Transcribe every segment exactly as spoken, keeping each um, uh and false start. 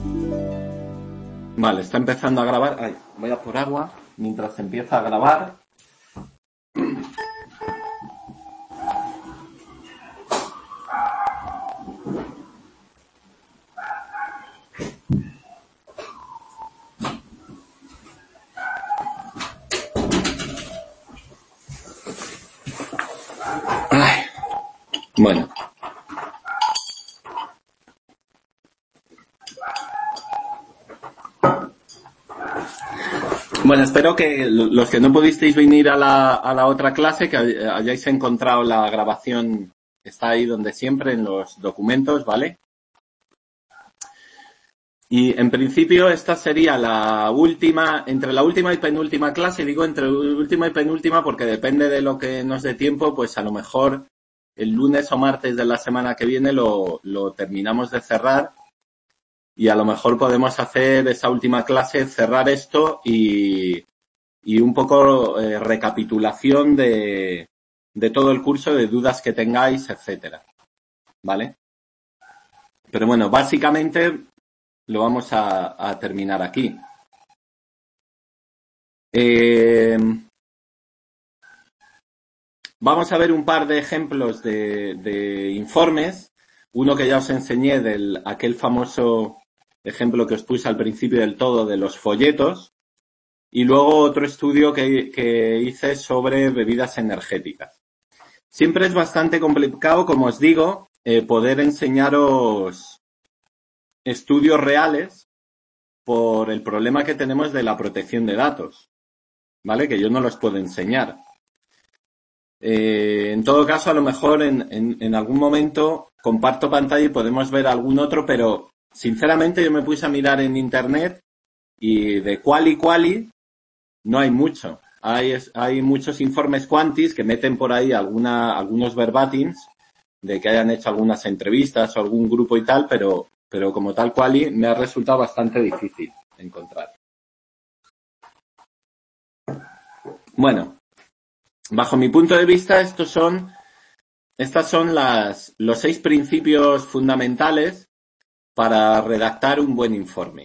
Vale, está empezando a grabar. Ay, voy a por agua mientras empieza a grabar. Ay, bueno. Bueno, espero que los que no pudisteis venir a la, a la otra clase, que hayáis encontrado la grabación, está ahí donde siempre, en los documentos, ¿vale? Y en principio esta sería la última, entre la última y penúltima clase, digo entre última y penúltima porque depende de lo que nos dé tiempo, pues a lo mejor el lunes o martes de la semana que viene lo, lo terminamos de cerrar. Y a lo mejor podemos hacer esa última clase, cerrar esto y, y un poco eh, recapitulación de, de todo el curso, de dudas que tengáis, etcétera. ¿Vale? Pero bueno, básicamente lo vamos a, a terminar aquí. Eh, vamos a ver un par de ejemplos de, de informes. Uno que ya os enseñé del aquel famoso ejemplo que os puse al principio del todo de los folletos, y luego otro estudio que, que hice sobre bebidas energéticas. Siempre es bastante complicado, como os digo, eh, poder enseñaros estudios reales por el problema que tenemos de la protección de datos, ¿vale? Que yo no los puedo enseñar. Eh, en todo caso, a lo mejor en, en, en algún momento comparto pantalla y podemos ver algún otro, pero sinceramente yo me puse a mirar en internet y de quali quali no hay mucho. Hay, hay muchos informes quantis que meten por ahí alguna, algunos verbatims de que hayan hecho algunas entrevistas o algún grupo y tal, pero, pero como tal quali me ha resultado bastante difícil encontrar. Bueno, bajo mi punto de vista, estos son, estas son las, los seis principios fundamentales para redactar un buen informe.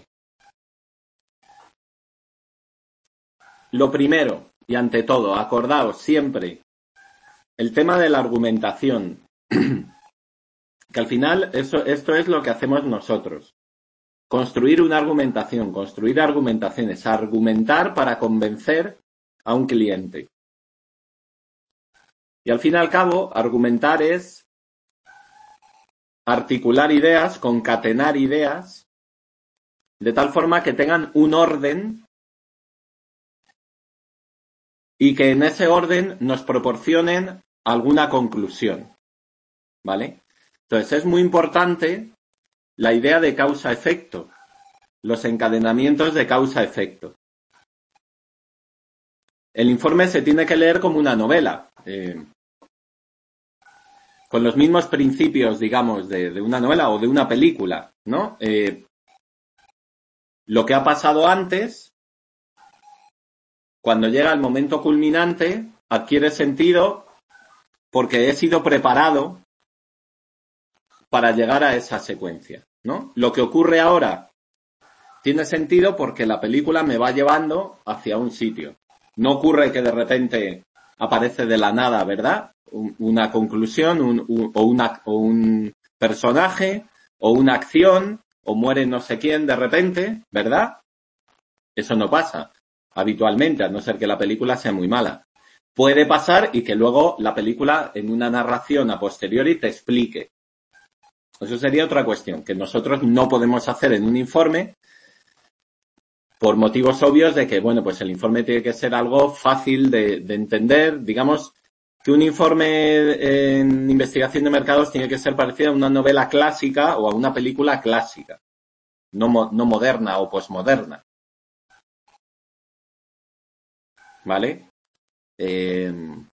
Lo primero, y ante todo, acordaos siempre el tema de la argumentación, que al final eso, esto es lo que hacemos nosotros. Construir una argumentación, construir argumentaciones, argumentar para convencer a un cliente. Y al fin y al cabo, argumentar es articular ideas, concatenar ideas, de tal forma que tengan un orden y que en ese orden nos proporcionen alguna conclusión, ¿vale? Entonces es muy importante la idea de causa-efecto, los encadenamientos de causa-efecto. El informe se tiene que leer como una novela, eh, con los mismos principios, digamos, de, de una novela o de una película, ¿no? Eh, lo que ha pasado antes, cuando llega el momento culminante, adquiere sentido porque he sido preparado para llegar a esa secuencia, ¿no? Lo que ocurre ahora tiene sentido porque la película me va llevando hacia un sitio. No ocurre que de repente aparece de la nada, ¿verdad? Una conclusión, un, un, o, una, o un personaje, o una acción, o muere no sé quién de repente, ¿verdad? Eso no pasa habitualmente, a no ser que la película sea muy mala. Puede pasar y que luego la película, en una narración a posteriori, te explique. Eso sería otra cuestión, que nosotros no podemos hacer en un informe por motivos obvios de que, bueno, pues el informe tiene que ser algo fácil de, de entender, digamos, que un informe en investigación de mercados tiene que ser parecido a una novela clásica o a una película clásica, no, mo- no moderna o posmoderna. ¿Vale? Eh,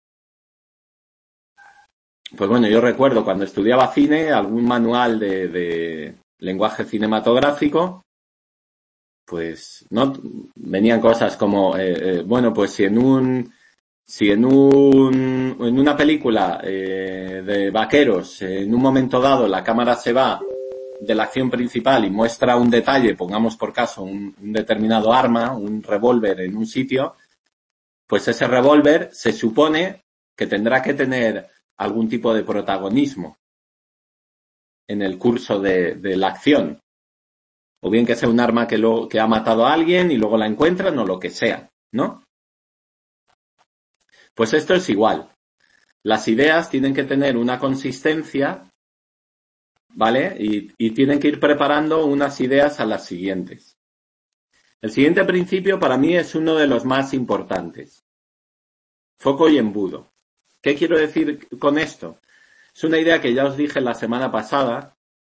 pues bueno, yo recuerdo cuando estudiaba cine, algún manual de, de lenguaje cinematográfico, pues no venían cosas como, eh, eh, bueno, pues si en un Si en un en una película eh, de vaqueros, en un momento dado la cámara se va de la acción principal y muestra un detalle, pongamos por caso un, un determinado arma, un revólver en un sitio, pues ese revólver se supone que tendrá que tener algún tipo de protagonismo en el curso de, de la acción. O bien que sea un arma que, lo, que ha matado a alguien y luego la encuentran o lo que sea, ¿no? Pues esto es igual. Las ideas tienen que tener una consistencia, ¿vale? Y, y tienen que ir preparando unas ideas a las siguientes. El siguiente principio para mí es uno de los más importantes. Foco y embudo. ¿Qué quiero decir con esto? Es una idea que ya os dije la semana pasada,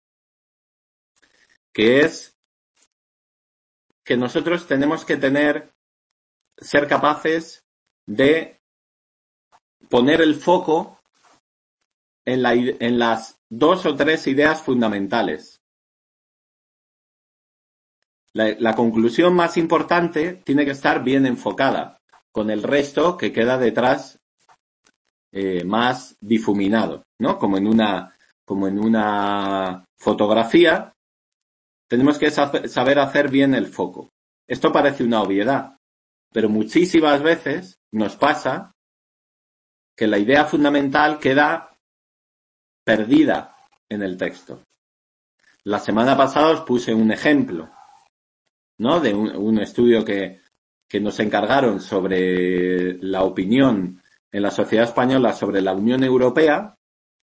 que es que nosotros tenemos que tener, ser capaces de poner el foco en, la, en las dos o tres ideas fundamentales. La, la conclusión más importante tiene que estar bien enfocada, con el resto que queda detrás eh, más difuminado, ¿no? Como en una, como en una fotografía, tenemos que saber hacer bien el foco. Esto parece una obviedad, pero muchísimas veces nos pasa que la idea fundamental queda perdida en el texto. La semana pasada os puse un ejemplo, ¿no? De un, un estudio que, que nos encargaron sobre la opinión en la sociedad española sobre la Unión Europea.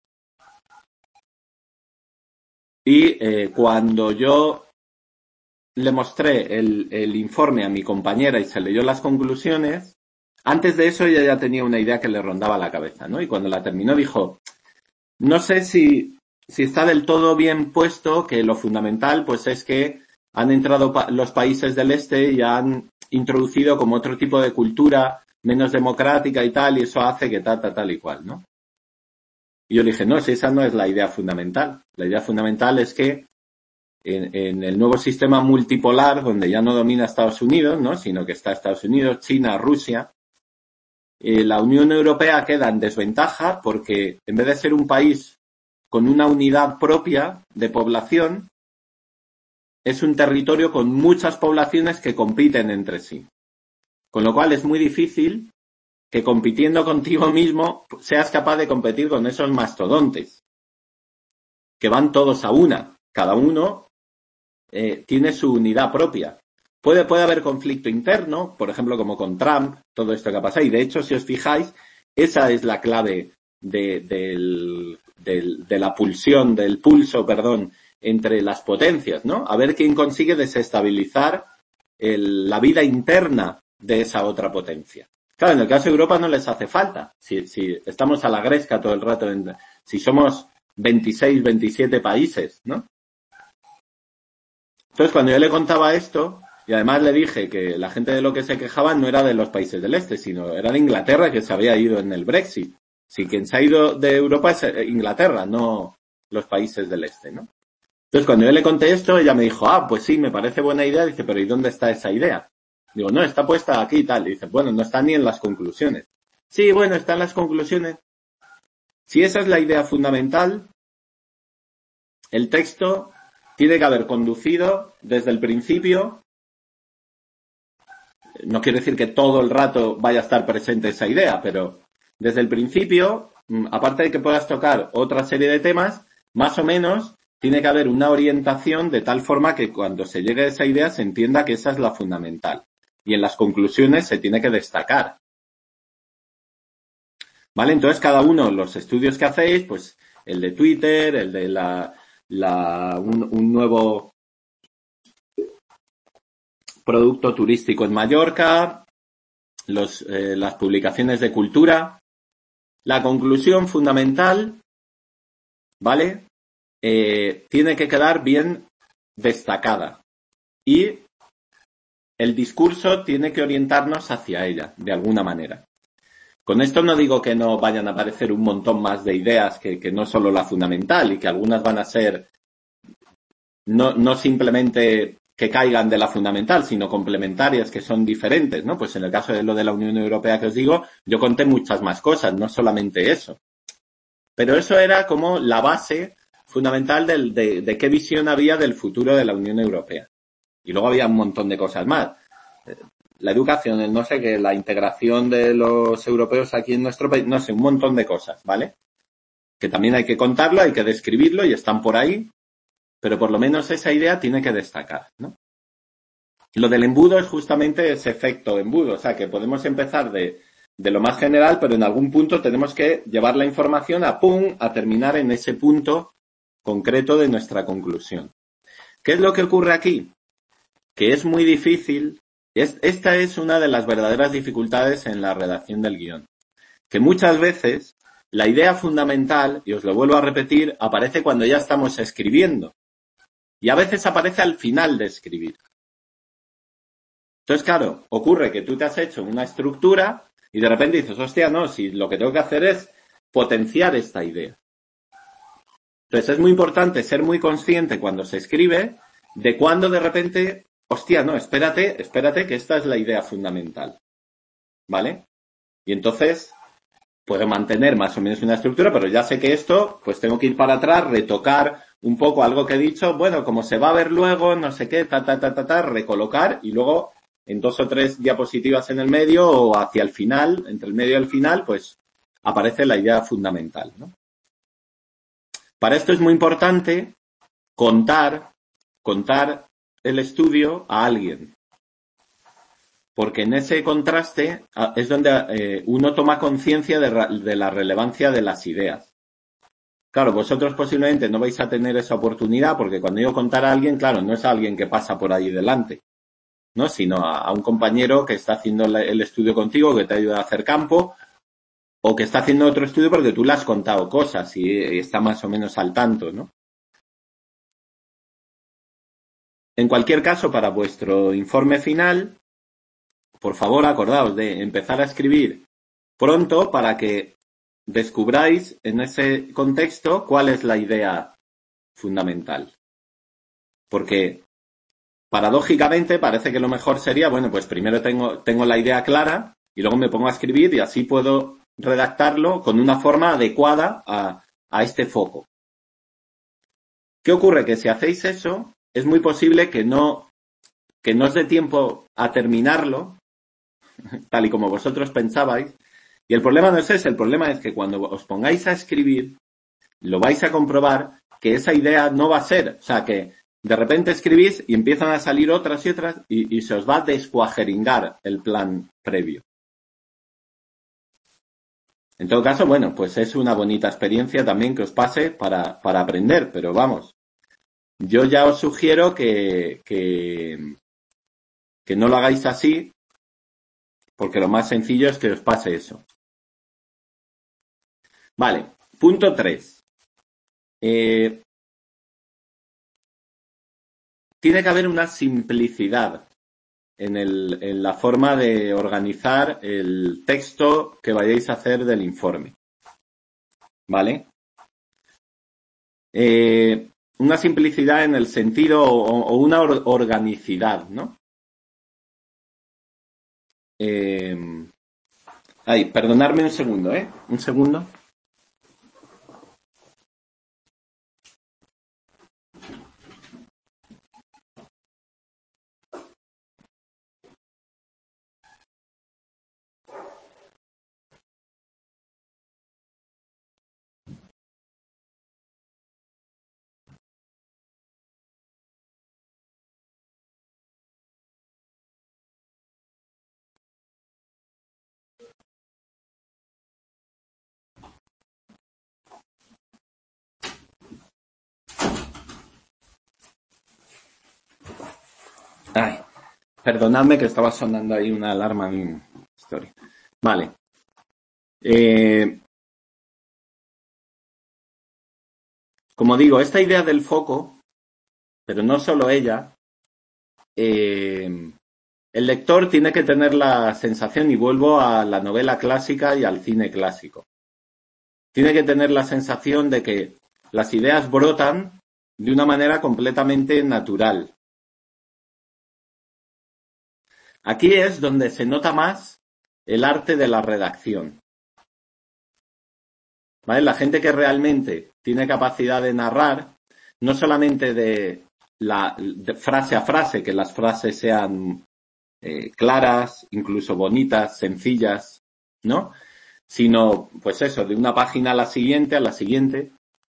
Y eh, cuando yo le mostré el, el informe a mi compañera y se leyó las conclusiones, antes de eso ella ya tenía una idea que le rondaba la cabeza, ¿no? Y cuando la terminó dijo, no sé si, si está del todo bien puesto que lo fundamental pues es que han entrado pa- los países del este y han introducido como otro tipo de cultura menos democrática y tal, y eso hace que tal, tal, tal y cual, ¿no? Y yo le dije, no, si esa no es la idea fundamental. La idea fundamental es que en, en el nuevo sistema multipolar, donde ya no domina Estados Unidos, ¿no? Sino que está Estados Unidos, China, Rusia, eh, la Unión Europea queda en desventaja porque en vez de ser un país con una unidad propia de población, es un territorio con muchas poblaciones que compiten entre sí. Con lo cual es muy difícil que compitiendo contigo mismo seas capaz de competir con esos mastodontes, que van todos a una. Cada uno eh, tiene su unidad propia. Puede, puede haber conflicto interno, por ejemplo, como con Trump, todo esto que ha pasado. Y de hecho, si os fijáis, esa es la clave de, del, del, de la pulsión, del pulso, perdón, entre las potencias, ¿no? A ver quién consigue desestabilizar el, la vida interna de esa otra potencia. Claro, en el caso de Europa no les hace falta. Si, si estamos a la gresca todo el rato, en, si somos veintiséis, veintisiete países, ¿no? Entonces, cuando yo le contaba esto, y además le dije que la gente de lo que se quejaban no era de los países del este, sino era de Inglaterra, que se había ido en el Brexit. Si quien se ha ido de Europa es Inglaterra, no los países del este, ¿no? Entonces, cuando yo le conté esto, ella me dijo, ah, pues sí, me parece buena idea. Dice, pero ¿y dónde está esa idea? Digo, no, está puesta aquí y tal. Y dice, bueno, no está ni en las conclusiones. Sí, bueno, está en las conclusiones. Si esa es la idea fundamental, el texto tiene que haber conducido desde el principio. No quiere decir que todo el rato vaya a estar presente esa idea, pero desde el principio, aparte de que puedas tocar otra serie de temas, más o menos tiene que haber una orientación de tal forma que cuando se llegue a esa idea se entienda que esa es la fundamental. Y en las conclusiones se tiene que destacar. ¿Vale? Entonces, cada uno, los estudios que hacéis, pues el de Twitter, el de la, la un, un nuevo producto turístico en Mallorca, los, eh, las publicaciones de cultura, la conclusión fundamental, ¿vale? Eh, tiene que quedar bien destacada y el discurso tiene que orientarnos hacia ella, de alguna manera. Con esto no digo que no vayan a aparecer un montón más de ideas que, que no solo la fundamental y que algunas van a ser no, no simplemente que caigan de la fundamental, sino complementarias que son diferentes, ¿no? Pues en el caso de lo de la Unión Europea que os digo, yo conté muchas más cosas, no solamente eso. Pero eso era como la base fundamental del, de, de qué visión había del futuro de la Unión Europea. Y luego había un montón de cosas más. La educación, el no sé qué, la integración de los europeos aquí en nuestro país, no sé, un montón de cosas, ¿vale? Que también hay que contarlo, hay que describirlo y están por ahí, pero por lo menos esa idea tiene que destacar, ¿no? Lo del embudo es justamente ese efecto embudo, o sea, que podemos empezar de, de lo más general, pero en algún punto tenemos que llevar la información a pum, a terminar en ese punto concreto de nuestra conclusión. ¿Qué es lo que ocurre aquí? Que es muy difícil, es, esta es una de las verdaderas dificultades en la redacción del guión, que muchas veces la idea fundamental, y os lo vuelvo a repetir, aparece cuando ya estamos escribiendo, y a veces aparece al final de escribir. Entonces, claro, ocurre que tú te has hecho una estructura y de repente dices, hostia, no, si lo que tengo que hacer es potenciar esta idea. Entonces, es muy importante ser muy consciente cuando se escribe de cuando de repente, hostia, no, espérate, espérate que esta es la idea fundamental. ¿Vale? Y entonces puedo mantener más o menos una estructura, pero ya sé que esto, pues tengo que ir para atrás, retocar un poco algo que he dicho, bueno, como se va a ver luego, no sé qué, ta, ta, ta, ta, ta, recolocar y luego en dos o tres diapositivas en el medio o hacia el final, entre el medio y el final, pues aparece la idea fundamental, ¿no? Para esto es muy importante contar, contar el estudio a alguien. Porque en ese contraste es donde eh, uno toma conciencia de, de la relevancia de las ideas. Claro, vosotros posiblemente no vais a tener esa oportunidad porque cuando yo contar a alguien, claro, no es a alguien que pasa por ahí delante, ¿no? Sino a, a un compañero que está haciendo el estudio contigo, que te ayuda a hacer campo, o que está haciendo otro estudio porque tú le has contado cosas y, y está más o menos al tanto, ¿no? En cualquier caso, para vuestro informe final, por favor, acordaos de empezar a escribir pronto para que descubráis en ese contexto cuál es la idea fundamental. Porque, paradójicamente, parece que lo mejor sería, bueno, pues primero tengo, tengo la idea clara y luego me pongo a escribir y así puedo redactarlo con una forma adecuada a, a este foco. ¿Qué ocurre? Que si hacéis eso, es muy posible que no, que no os dé tiempo a terminarlo, tal y como vosotros pensabais. Y el problema no es ese, el problema es que cuando os pongáis a escribir, lo vais a comprobar que esa idea no va a ser, o sea, que de repente escribís y empiezan a salir otras y otras y, y se os va a descuajeringar el plan previo. En todo caso, bueno, pues es una bonita experiencia también que os pase para, para aprender, pero vamos, yo ya os sugiero que, que, que no lo hagáis así, porque lo más sencillo es que os pase eso. Vale, punto tres. Eh, tiene que haber una simplicidad en, el, en la forma de organizar el texto que vayáis a hacer del informe. ¿Vale? Eh, una simplicidad en el sentido o, o una or, organicidad, ¿no? Eh, ay, perdonadme un segundo, ¿eh? Un segundo. Ay, perdonadme que estaba sonando ahí una alarma en mi historia. Vale. Eh, como digo, esta idea del foco, pero no solo ella, eh, el lector tiene que tener la sensación, y vuelvo a la novela clásica y al cine clásico, tiene que tener la sensación de que las ideas brotan de una manera completamente natural. Aquí es donde se nota más el arte de la redacción. ¿vale? La gente que realmente tiene capacidad de narrar, no solamente de la de frase a frase, que las frases sean eh, claras, incluso bonitas, sencillas, ¿no? Sino, pues eso, de una página a la siguiente, a la siguiente.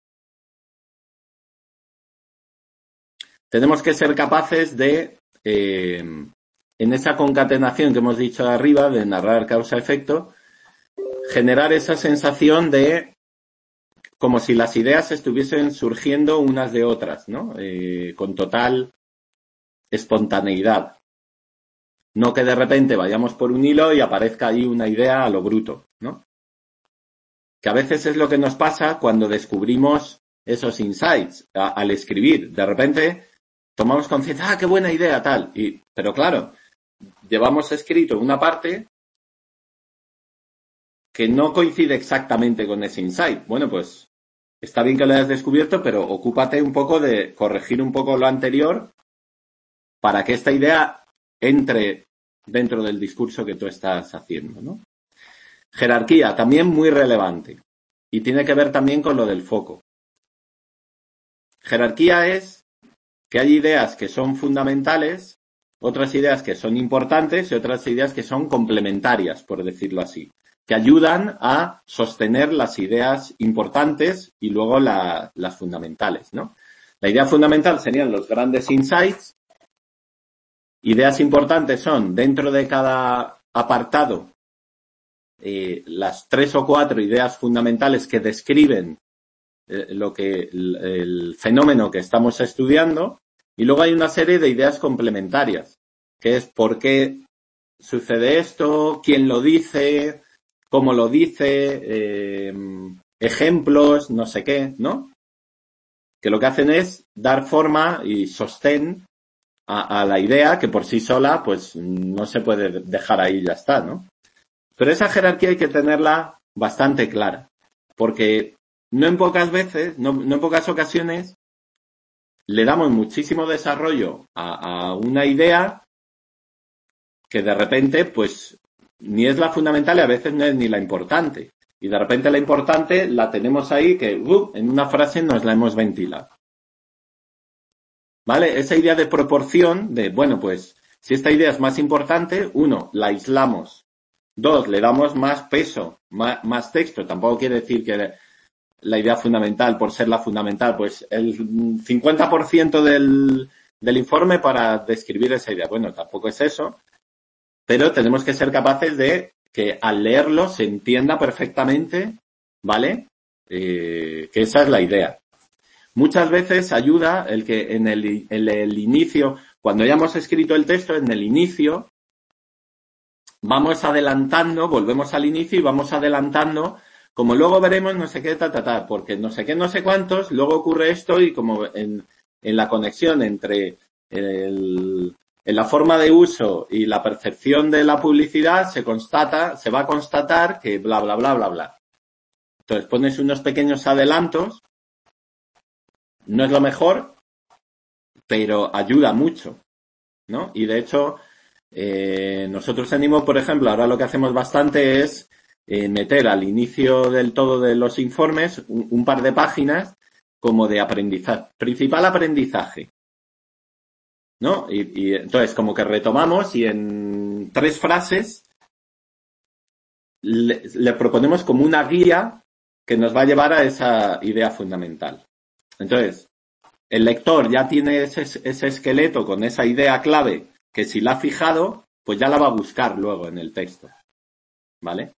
Tenemos que ser capaces de, eh, en esa concatenación que hemos dicho arriba, de narrar causa-efecto, generar esa sensación de como si las ideas estuviesen surgiendo unas de otras, ¿no? Eh, con total espontaneidad. No que de repente vayamos por un hilo y aparezca ahí una idea a lo bruto, ¿no? Que a veces es lo que nos pasa cuando descubrimos esos insights a, al escribir. De repente tomamos conciencia, ah, qué buena idea, tal. Y, pero claro, llevamos escrito una parte que no coincide exactamente con ese insight. Bueno, pues está bien que lo hayas descubierto, pero ocúpate un poco de corregir un poco lo anterior para que esta idea entre dentro del discurso que tú estás haciendo, ¿no? Jerarquía, también muy relevante. Y tiene que ver también con lo del foco. Jerarquía es que hay ideas que son fundamentales, otras ideas que son importantes y otras ideas que son complementarias, por decirlo así, que ayudan a sostener las ideas importantes y luego la, las fundamentales, ¿no? La idea fundamental serían los grandes insights. Ideas importantes son, dentro de cada apartado, eh, las tres o cuatro ideas fundamentales que describen eh, lo que el, el fenómeno que estamos estudiando. Y luego hay una serie de ideas complementarias, que es por qué sucede esto, quién lo dice, cómo lo dice, eh, ejemplos, no sé qué, ¿no? Que lo que hacen es dar forma y sostén a, a la idea que por sí sola, pues, no se puede dejar ahí y ya está, ¿no? Pero esa jerarquía hay que tenerla bastante clara, porque no en pocas veces, no, no en pocas ocasiones, le damos muchísimo desarrollo a, a una idea que de repente, pues, ni es la fundamental y a veces no es ni la importante. Y de repente la importante la tenemos ahí que, uh, en una frase nos la hemos ventilado. ¿Vale? Esa idea de proporción de, bueno, pues, si esta idea es más importante, uno, la aislamos. Dos, le damos más peso, más, más texto. Tampoco quiere decir que la idea fundamental, por ser la fundamental, pues el cincuenta por ciento del, del informe para describir esa idea. Bueno, tampoco es eso, pero tenemos que ser capaces de que al leerlo se entienda perfectamente, ¿vale? Eh, que esa es la idea. Muchas veces ayuda el que en el, en el inicio, cuando ya hemos escrito el texto, en el inicio, vamos adelantando, volvemos al inicio y vamos adelantando, como luego veremos no sé qué, ta, ta, ta, porque no sé qué, no sé cuántos, luego ocurre esto y como en, en la conexión entre el, en la forma de uso y la percepción de la publicidad se constata, se va a constatar que bla, bla, bla, bla, bla. Entonces pones unos pequeños adelantos, no es lo mejor, pero ayuda mucho, ¿no? Y de hecho, eh, nosotros en IMO, por ejemplo, ahora lo que hacemos bastante es eh, meter al inicio del todo de los informes un, un par de páginas como de aprendizaje, principal aprendizaje, ¿no? Y, y entonces como que retomamos y en tres frases le, le proponemos como una guía que nos va a llevar a esa idea fundamental. Entonces, el lector ya tiene ese, ese esqueleto con esa idea clave que si la ha fijado, pues ya la va a buscar luego en el texto, ¿vale?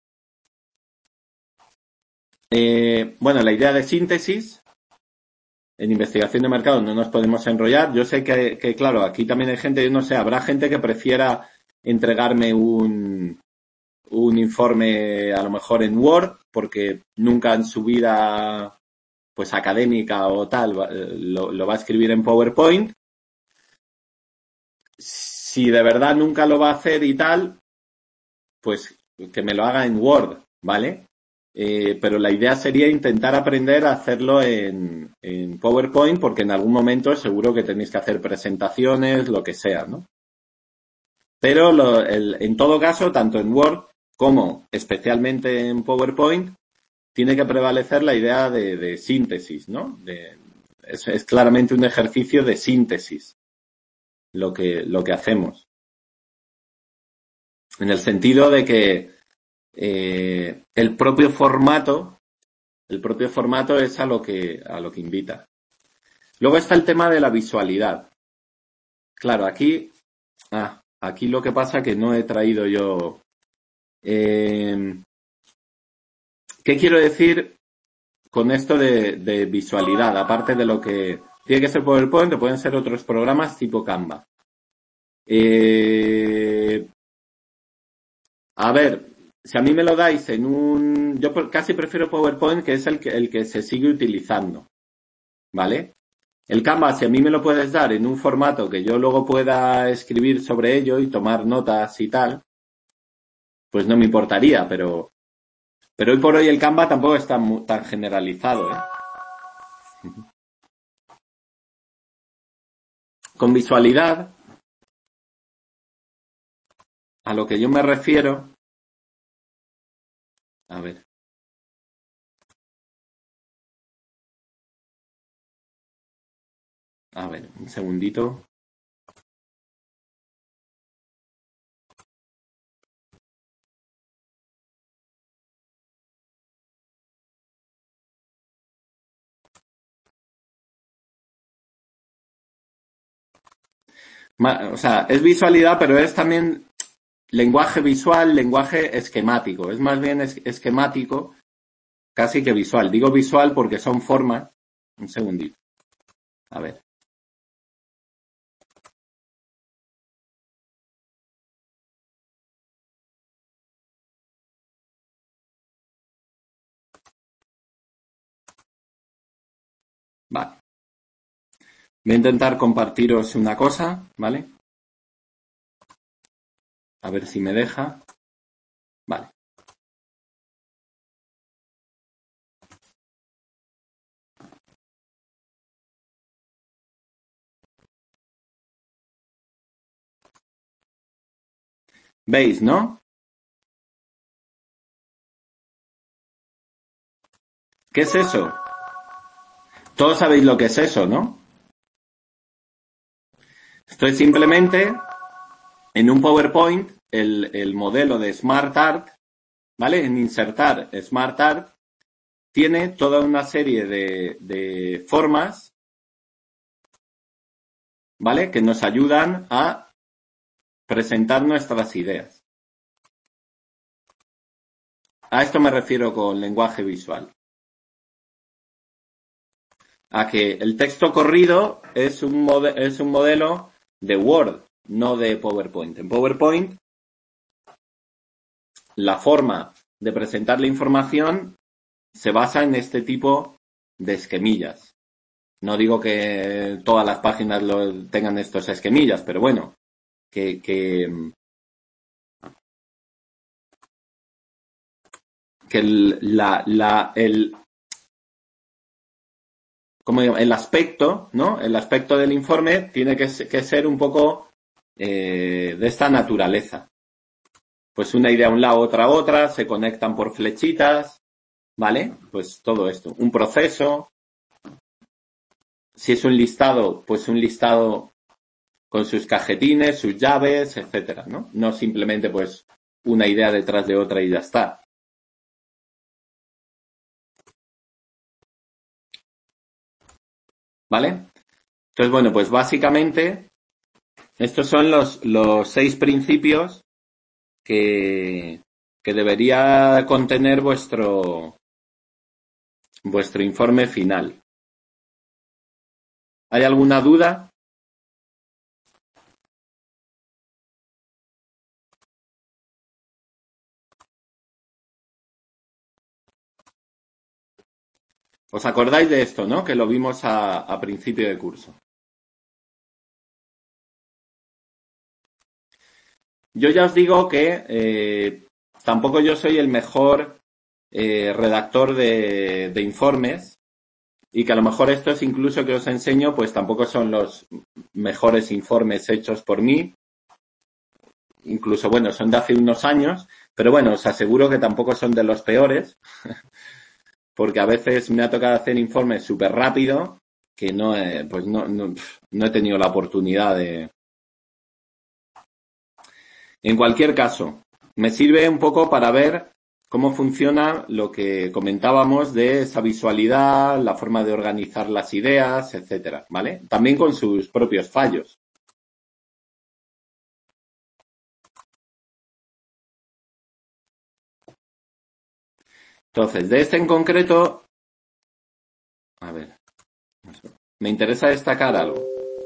Eh, bueno, la idea de síntesis, en investigación de mercado no nos podemos enrollar. Yo sé que, que, claro, aquí también hay gente, yo no sé, habrá gente que prefiera entregarme un, un informe a lo mejor en Word, porque nunca en su vida, pues académica o tal, lo, lo va a escribir en PowerPoint. Si de verdad nunca lo va a hacer y tal, pues que me lo haga en Word, ¿vale? Eh, pero la idea sería intentar aprender a hacerlo en, en PowerPoint, porque en algún momento seguro que tenéis que hacer presentaciones, lo que sea, ¿no? Pero lo, el, en todo caso, tanto en Word como especialmente en PowerPoint, tiene que prevalecer la idea de, de síntesis, ¿no? De, es, es claramente un ejercicio de síntesis lo que, lo que hacemos. En el sentido de que eh, el propio formato, el propio formato es a lo que, a lo que invita. Luego está el tema de la visualidad. Claro, aquí, ah, aquí lo que pasa que no he traído yo. Eh, ¿Qué quiero decir con esto de, de visualidad? Aparte de lo que tiene que ser PowerPoint, o pueden ser otros programas tipo Canva. Eh, a ver, si a mí me lo dais en un, yo casi prefiero PowerPoint, que es el que, el que se sigue utilizando, ¿vale? El Canva, si a mí me lo puedes dar en un formato que yo luego pueda escribir sobre ello y tomar notas y tal, pues no me importaría, pero, pero hoy por hoy el Canva tampoco está muy, tan generalizado, ¿eh? Con visualidad, a lo que yo me refiero, a ver. A ver, un segundito. O sea, es visualidad, pero es también lenguaje visual, lenguaje esquemático. Es más bien es, esquemático casi que visual. Digo visual porque son formas. Un segundito. A ver. Vale. Voy a intentar compartiros una cosa, ¿vale? A ver si me deja. Vale. ¿Veis, no? ¿Qué es eso? Todos sabéis lo que es eso, ¿no? Estoy simplemente en un PowerPoint, el, el modelo de SmartArt, ¿vale? En insertar SmartArt, tiene toda una serie de, de formas, ¿vale? Que nos ayudan a presentar nuestras ideas. A esto me refiero con lenguaje visual. A que el texto corrido es un, mode- es un modelo de Word, no de PowerPoint. En PowerPoint, la forma de presentar la información se basa en este tipo de esquemillas. No digo que todas las páginas lo tengan estos esquemillas, pero bueno, que, que, que el, la, la, el, como digo, el aspecto, ¿no? El aspecto del informe tiene que, que ser un poco eh, de esta naturaleza. Pues una idea a un lado, otra a otra, se conectan por flechitas, ¿vale? Pues todo esto. Un proceso. Si es un listado, pues un listado con sus cajetines, sus llaves, etcétera, ¿no? No simplemente pues una idea detrás de otra y ya está. ¿Vale? Entonces, bueno, pues básicamente estos son los, los seis principios que, que debería contener vuestro, vuestro informe final. ¿Hay alguna duda? ¿Os acordáis de esto, no? Que lo vimos a, a principio de curso. Yo ya os digo que eh, tampoco yo soy el mejor eh, redactor de, de informes y que a lo mejor estos incluso que os enseño pues tampoco son los mejores informes hechos por mí. Incluso, bueno, son de hace unos años, pero bueno, os aseguro que tampoco son de los peores. porque a veces me ha tocado hacer informes súper rápido que no he, pues no, no, no he tenido la oportunidad de... En cualquier caso, me sirve un poco para ver cómo funciona lo que comentábamos de esa visualidad, la forma de organizar las ideas, etcétera, ¿vale? También con sus propios fallos. Entonces, de este en concreto, a ver, me interesa destacar algo.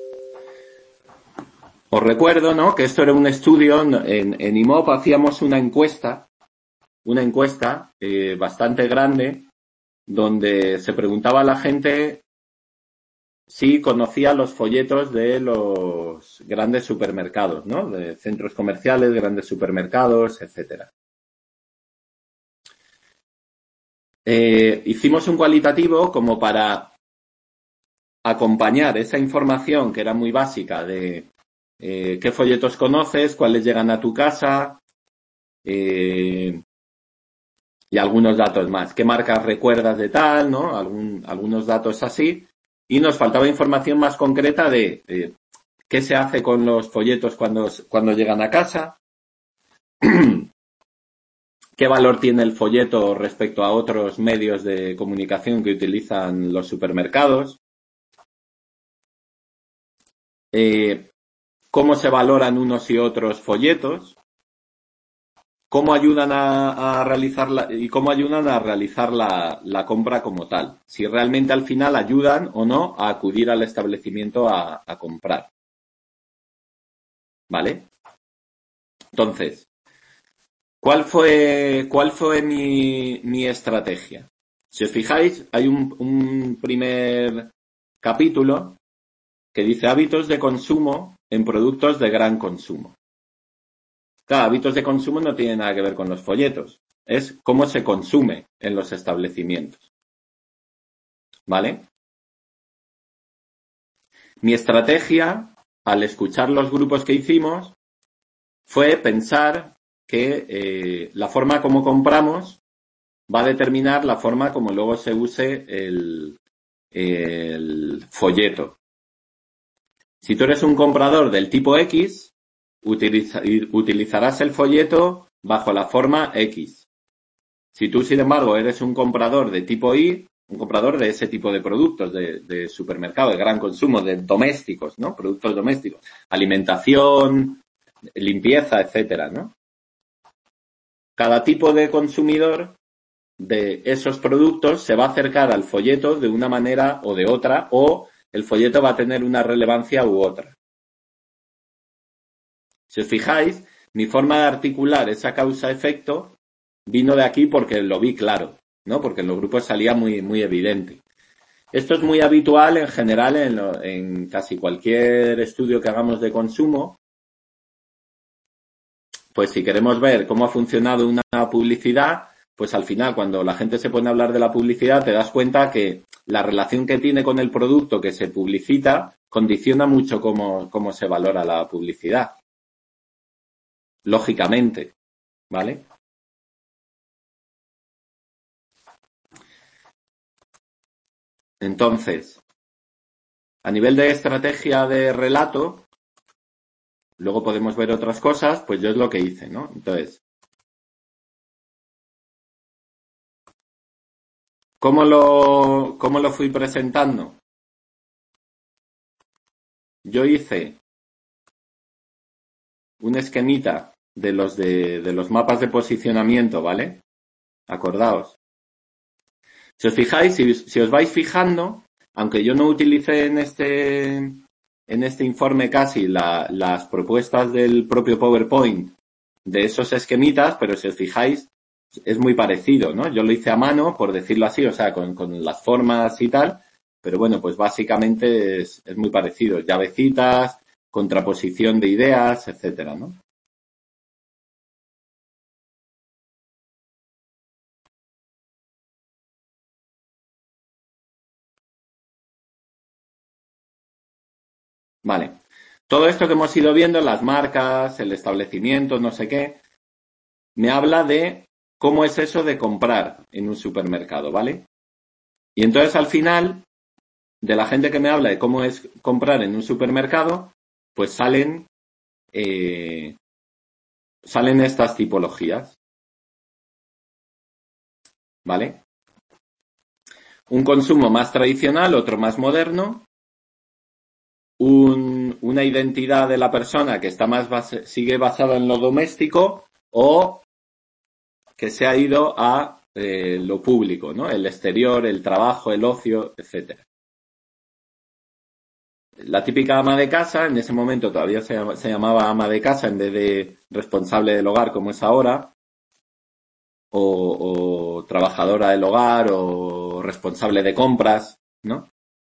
Os recuerdo, ¿no?, que esto era un estudio, en, en I M O P hacíamos una encuesta, una encuesta eh, bastante grande, donde se preguntaba a la gente si conocía los folletos de los grandes supermercados, ¿no?, de centros comerciales, grandes supermercados, etcétera. Eh, hicimos un cualitativo como para acompañar esa información que era muy básica de eh, qué folletos conoces, cuáles llegan a tu casa eh, y algunos datos más. ¿Qué marcas recuerdas de tal, no? Algún, algunos datos así. Y nos faltaba información más concreta de eh, qué se hace con los folletos cuando, cuando llegan a casa. ¿Qué valor tiene el folleto respecto a otros medios de comunicación que utilizan los supermercados? Eh, ¿Cómo se valoran unos y otros folletos? ¿Cómo ayudan a, a realizar la, y cómo ayudan a realizar la, la compra como tal? Si realmente al final ayudan o no a acudir al establecimiento a, a comprar. ¿Vale? Entonces, ¿Cuál fue, cuál fue mi, mi estrategia? Si os fijáis, hay un, un primer capítulo que dice hábitos de consumo en productos de gran consumo. Claro, hábitos de consumo no tienen nada que ver con los folletos. Es cómo se consume en los establecimientos. ¿Vale? Mi estrategia, al escuchar los grupos que hicimos, fue pensar que eh, la forma como compramos va a determinar la forma como luego se use el, el folleto. Si tú eres un comprador del tipo X, utiliza, utilizarás el folleto bajo la forma X. Si tú, sin embargo, eres un comprador de tipo Y, un comprador de ese tipo de productos, de, de supermercado, de gran consumo, de domésticos, ¿no? Productos domésticos, alimentación, limpieza, etcétera, ¿no? Cada tipo de consumidor de esos productos se va a acercar al folleto de una manera o de otra, o el folleto va a tener una relevancia u otra. Si os fijáis, mi forma de articular esa causa-efecto vino de aquí porque lo vi claro, ¿no? Porque en los grupos salía muy, muy evidente. Esto es muy habitual en general en, lo, en casi cualquier estudio que hagamos de consumo. Pues si queremos ver cómo ha funcionado una publicidad, pues al final cuando la gente se pone a hablar de la publicidad te das cuenta que la relación que tiene con el producto que se publicita condiciona mucho cómo, cómo se valora la publicidad. Lógicamente, ¿vale? Entonces, a nivel de estrategia de relato, luego podemos ver otras cosas, pues yo es lo que hice, ¿no? Entonces, ¿cómo lo, cómo lo fui presentando? Yo hice un esquemita de los de, de los mapas de posicionamiento, ¿vale? Acordaos. Si os fijáis, si, si os vais fijando, aunque yo no utilicé en este, en este informe casi la, las propuestas del propio PowerPoint de esos esquemitas, pero si os fijáis, es muy parecido, ¿no? Yo lo hice a mano, por decirlo así, o sea, con, con las formas y tal, pero bueno, pues básicamente es, es muy parecido. Llavecitas, contraposición de ideas, etcétera, ¿no? Vale. Todo esto que hemos ido viendo, las marcas, el establecimiento, no sé qué, me habla de cómo es eso de comprar en un supermercado, ¿vale? Y entonces al final, de la gente que me habla de cómo es comprar en un supermercado, pues salen, eh, salen estas tipologías. ¿Vale? Un consumo más tradicional, otro más moderno, un, una identidad de la persona que está más base, sigue basada en lo doméstico o que se ha ido a eh, lo público, ¿no? El exterior, el trabajo, el ocio, etcétera. La típica ama de casa, en ese momento todavía se, se llamaba ama de casa en vez de responsable del hogar como es ahora, o, o trabajadora del hogar o responsable de compras, ¿no?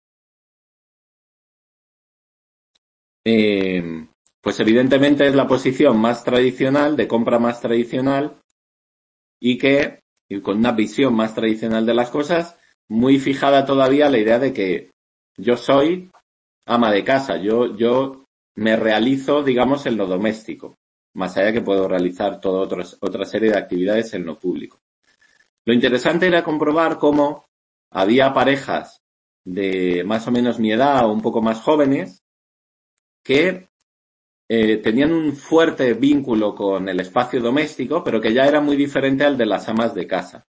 Eh, pues evidentemente es la posición más tradicional, de compra más tradicional y que, y con una visión más tradicional de las cosas, muy fijada todavía la idea de que yo soy ama de casa, yo, yo me realizo, digamos, en lo doméstico, más allá que puedo realizar toda otra, otra serie de actividades en lo público. Lo interesante era comprobar cómo había parejas de más o menos mi edad o un poco más jóvenes que eh, tenían un fuerte vínculo con el espacio doméstico, pero que ya era muy diferente al de las amas de casa.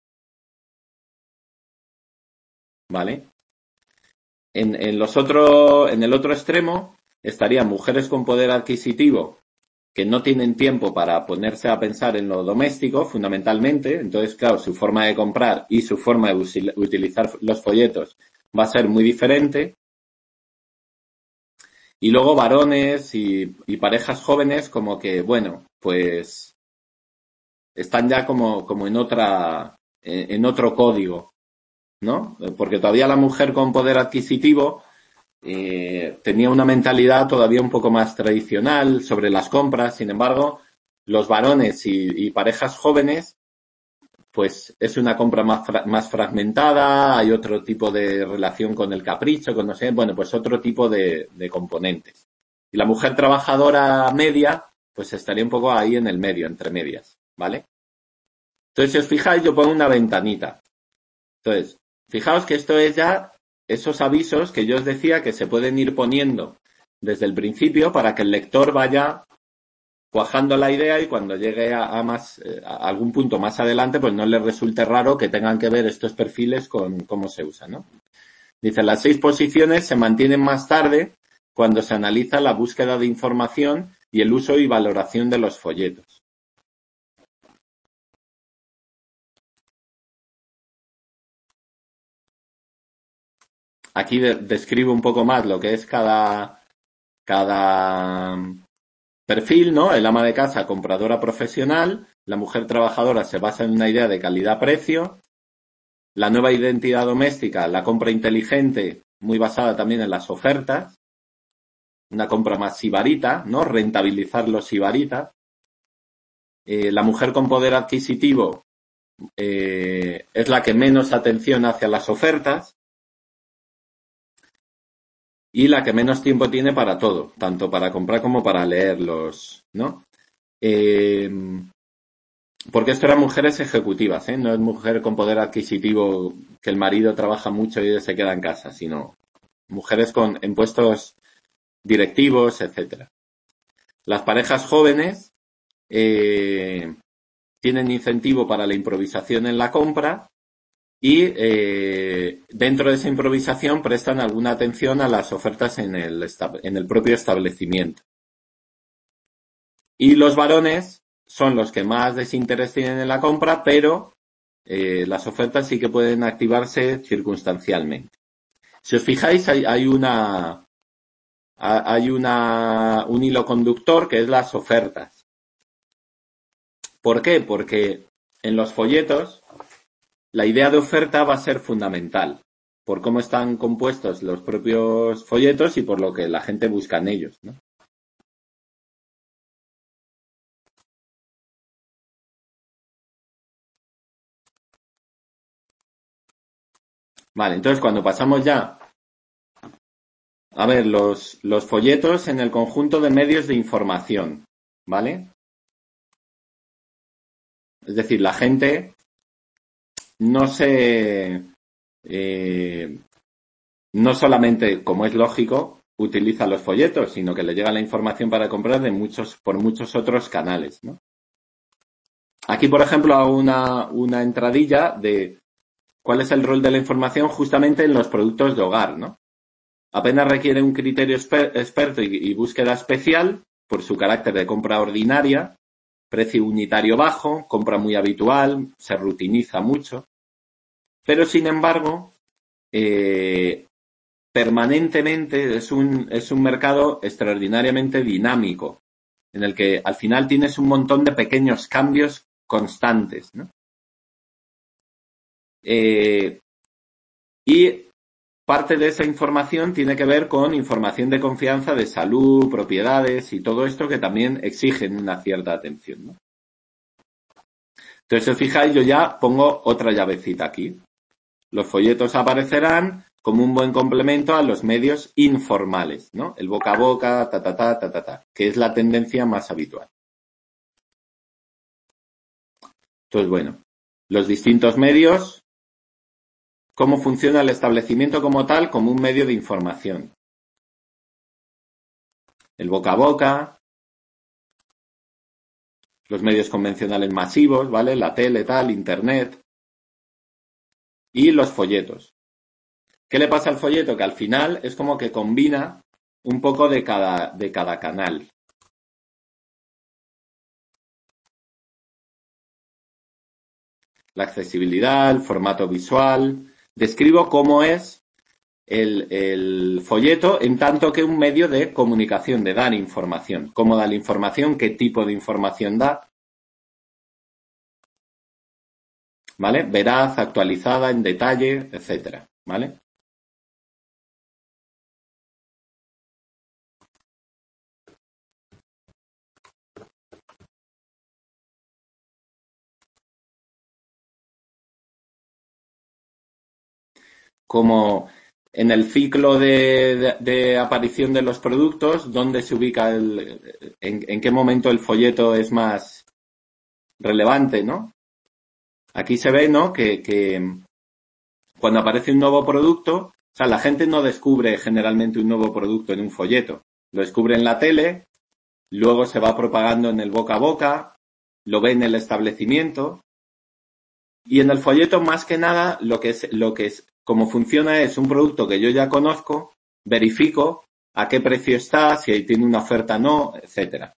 ¿Vale? En, en los otro, en el otro extremo estarían mujeres con poder adquisitivo que no tienen tiempo para ponerse a pensar en lo doméstico, fundamentalmente. Entonces, claro, su forma de comprar y su forma de utilizar los folletos va a ser muy diferente. Y luego varones y, y parejas jóvenes como que, bueno, pues están ya como, como en otra, en, en otro código, ¿no? Porque todavía la mujer con poder adquisitivo eh, tenía una mentalidad todavía un poco más tradicional sobre las compras. Sin embargo, los varones y, y parejas jóvenes, pues es una compra más, fra más fragmentada, hay otro tipo de relación con el capricho, con no sé, bueno, pues otro tipo de, de componentes. Y la mujer trabajadora media, pues estaría un poco ahí en el medio, entre medias, ¿vale? Entonces, si os fijáis, yo pongo una ventanita. Entonces, fijaos que esto es ya esos avisos que yo os decía que se pueden ir poniendo desde el principio para que el lector vaya cuajando la idea y cuando llegue a, a más a algún punto más adelante, pues no le resulte raro que tengan que ver estos perfiles con cómo se usan, ¿no? Dice, las seis posiciones se mantienen más tarde cuando se analiza la búsqueda de información y el uso y valoración de los folletos. Aquí de, describo un poco más lo que es cada, cada perfil, ¿no? El ama de casa, compradora profesional. La mujer trabajadora se basa en una idea de calidad-precio. La nueva identidad doméstica, la compra inteligente, muy basada también en las ofertas. Una compra más sibarita, ¿no? Rentabilizar los sibaritas. Eh, la mujer con poder adquisitivo eh, es la que menos atención hace a las ofertas. Y la que menos tiempo tiene para todo, tanto para comprar como para leerlos, ¿no? Eh, porque esto eran mujeres ejecutivas, ¿eh? No es mujer con poder adquisitivo que el marido trabaja mucho y se queda en casa, sino mujeres con en puestos directivos, etcétera. Las parejas jóvenes eh, tienen incentivo para la improvisación en la compra y eh, dentro de esa improvisación prestan alguna atención a las ofertas en el, en el propio establecimiento. Y los varones son los que más desinterés tienen en la compra, pero eh, las ofertas sí que pueden activarse circunstancialmente. Si os fijáis, hay, hay una hay una un hilo conductor que es las ofertas. ¿Por qué? Porque en los folletos la idea de oferta va a ser fundamental por cómo están compuestos los propios folletos y por lo que la gente busca en ellos, ¿no? Vale, entonces cuando pasamos ya a ver los, los folletos en el conjunto de medios de información, ¿vale? Es decir, la gente no se eh, no solamente, como es lógico, utiliza los folletos, sino que le llega la información para comprar de muchos, por muchos otros canales, ¿no? Aquí, por ejemplo, hago una, una entradilla de cuál es el rol de la información justamente en los productos de hogar, ¿no? Apenas requiere un criterio exper experto y, y búsqueda especial por su carácter de compra ordinaria, precio unitario bajo, compra muy habitual, se rutiniza mucho. Pero, sin embargo, eh, permanentemente es un, es un mercado extraordinariamente dinámico, en el que al final tienes un montón de pequeños cambios constantes, ¿no? Eh, y parte de esa información tiene que ver con información de confianza de salud, propiedades y todo esto que también exigen una cierta atención, ¿no? Entonces, si os fijáis, yo ya pongo otra llavecita aquí. Los folletos aparecerán como un buen complemento a los medios informales, ¿no? El boca a boca, ta, ta, ta, ta, ta, ta, que es la tendencia más habitual. Entonces, bueno, los distintos medios, cómo funciona el establecimiento como tal, como un medio de información. El boca a boca, los medios convencionales masivos, ¿vale? La tele, tal, internet. Y los folletos. ¿Qué le pasa al folleto? Que al final es como que combina un poco de cada, de cada canal. La accesibilidad, el formato visual. Describo cómo es el, el folleto en tanto que un medio de comunicación, de dar información. Cómo da la información, qué tipo de información da. ¿Vale? Veraz, actualizada, en detalle, etcétera. ¿Vale? Como en el ciclo de, de, de aparición de los productos, dónde se ubica el, en, en qué momento el folleto es más relevante, ¿no? Aquí se ve, ¿no? Que, que cuando aparece un nuevo producto, o sea, la gente no descubre generalmente un nuevo producto en un folleto. Lo descubre en la tele, luego se va propagando en el boca a boca, lo ve en el establecimiento. Y en el folleto, más que nada, lo que es, lo que es, cómo funciona es un producto que yo ya conozco, verifico a qué precio está, si ahí tiene una oferta o no, etcétera.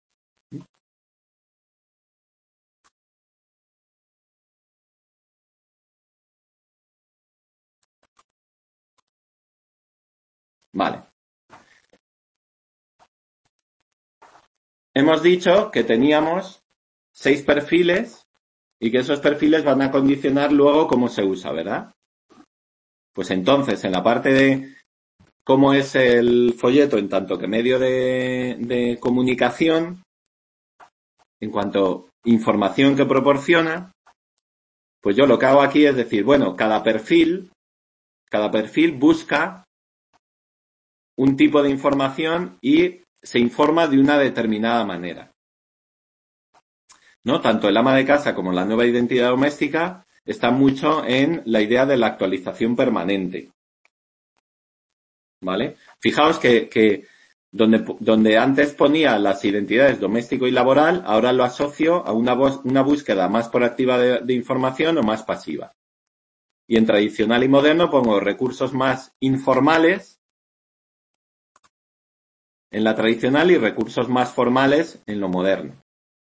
Vale. Hemos dicho que teníamos seis perfiles y que esos perfiles van a condicionar luego cómo se usa, ¿verdad? Pues entonces, en la parte de cómo es el folleto en tanto que medio de, de comunicación, en cuanto a información que proporciona, pues yo lo que hago aquí es decir, bueno, cada perfil, cada perfil busca un tipo de información y se informa de una determinada manera, ¿no? Tanto el ama de casa como la nueva identidad doméstica están mucho en la idea de la actualización permanente, ¿vale? Fijaos que, que donde, donde antes ponía las identidades doméstico y laboral, ahora lo asocio a una, una búsqueda más proactiva de, de información o más pasiva. Y en tradicional y moderno pongo recursos más informales en la tradicional y recursos más formales en lo moderno.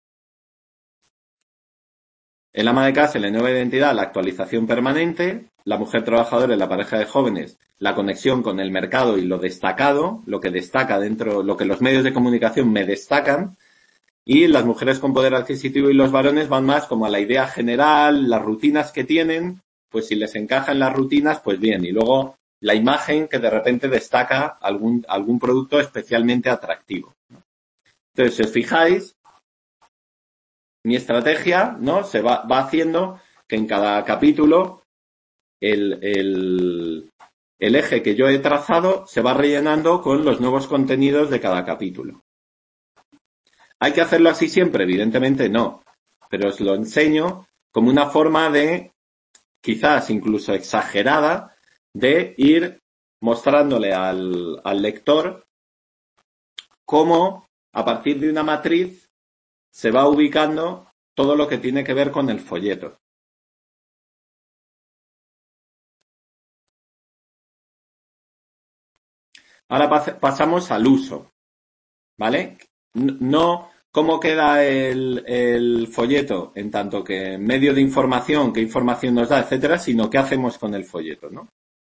El ama de casa, la nueva identidad, la actualización permanente, la mujer trabajadora y la pareja de jóvenes, la conexión con el mercado y lo destacado, lo que destaca dentro, lo que los medios de comunicación me destacan, y las mujeres con poder adquisitivo y los varones van más como a la idea general, las rutinas que tienen, pues si les encajan las rutinas, pues bien, y luego la imagen que de repente destaca algún, algún producto especialmente atractivo. Entonces, si os fijáis, mi estrategia, ¿no? Se va, va haciendo que en cada capítulo el, el, el eje que yo he trazado se va rellenando con los nuevos contenidos de cada capítulo. ¿Hay que hacerlo así siempre? Evidentemente no, pero os lo enseño como una forma de, quizás incluso exagerada, de ir mostrándole al, al lector cómo, a partir de una matriz, se va ubicando todo lo que tiene que ver con el folleto. Ahora pas pasamos al uso, ¿vale? No cómo queda el, el folleto en tanto que medio de información, qué información nos da, etcétera, sino qué hacemos con el folleto, ¿no?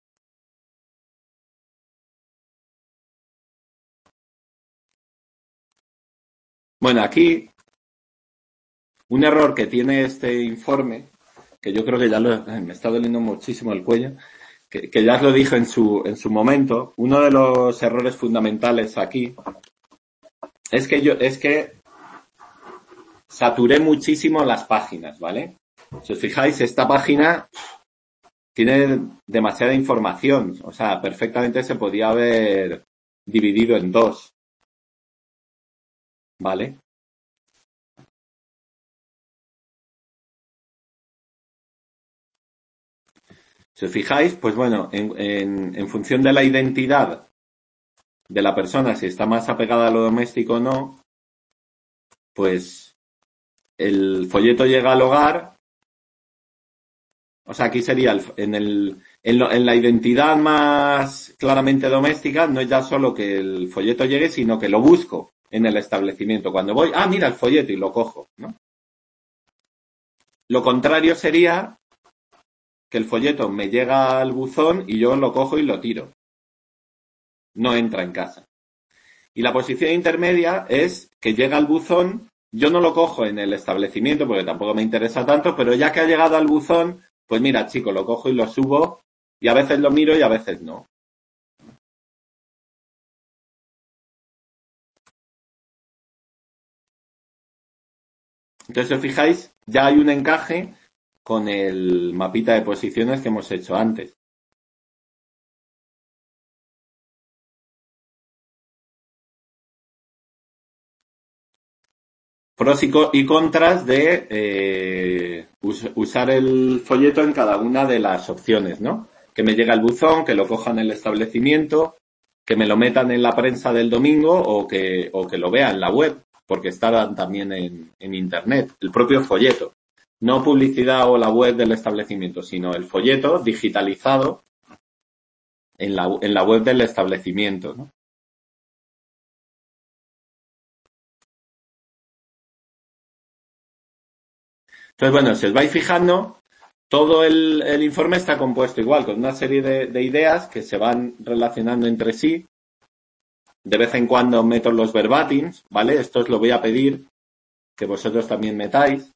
Bueno, aquí un error que tiene este informe, que yo creo que ya lo, me está doliendo muchísimo el cuello, que, que ya os lo dije en su, en su momento, uno de los errores fundamentales aquí es que yo, es que saturé muchísimo las páginas, ¿vale? Si os fijáis, esta página tiene demasiada información, o sea, perfectamente se podía haber dividido en dos, ¿vale? Si os fijáis, pues bueno, en, en, en función de la identidad de la persona, si está más apegada a lo doméstico o no, pues el folleto llega al hogar. O sea, aquí sería el, en, el, en, lo, en la identidad más claramente doméstica, no es ya solo que el folleto llegue, sino que lo busco en el establecimiento. Cuando voy, ah, mira el folleto y lo cojo, ¿no? Lo contrario sería que el folleto me llega al buzón y yo lo cojo y lo tiro. No entra en casa. Y la posición intermedia es que llega al buzón, yo no lo cojo en el establecimiento porque tampoco me interesa tanto, pero ya que ha llegado al buzón, pues mira, chico, lo cojo y lo subo y a veces lo miro y a veces no. Entonces, si os fijáis, ya hay un encaje con el mapita de posiciones que hemos hecho antes. Pros y, co y contras de eh, us usar el folleto en cada una de las opciones, ¿no? Que me llegue al buzón, que lo coja en el establecimiento, que me lo metan en la prensa del domingo o que, o que lo vea en la web, porque estarán también en, en Internet, el propio folleto. No publicidad o la web del establecimiento, sino el folleto digitalizado en la, en la web del establecimiento, ¿no? Entonces, bueno, si os vais fijando, todo el, el informe está compuesto igual, con una serie de, de ideas que se van relacionando entre sí. De vez en cuando meto los verbatims, ¿vale? Esto os lo voy a pedir que vosotros también metáis.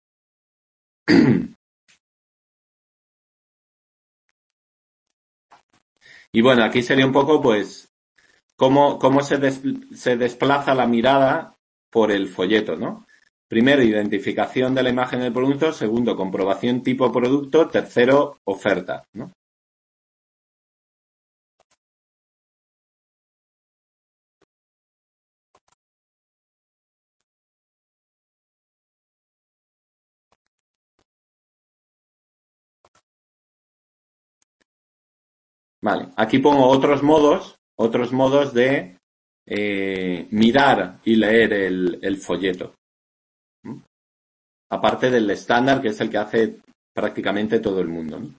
Y bueno, aquí sería un poco, pues, cómo, cómo se, des, se desplaza la mirada por el folleto, ¿no? Primero, identificación de la imagen del producto. Segundo, comprobación tipo producto. Tercero, oferta, ¿no? Vale, aquí pongo otros modos, otros modos de eh, mirar y leer el, el folleto. ¿Mm? Aparte del estándar, que es el que hace prácticamente todo el mundo, ¿no?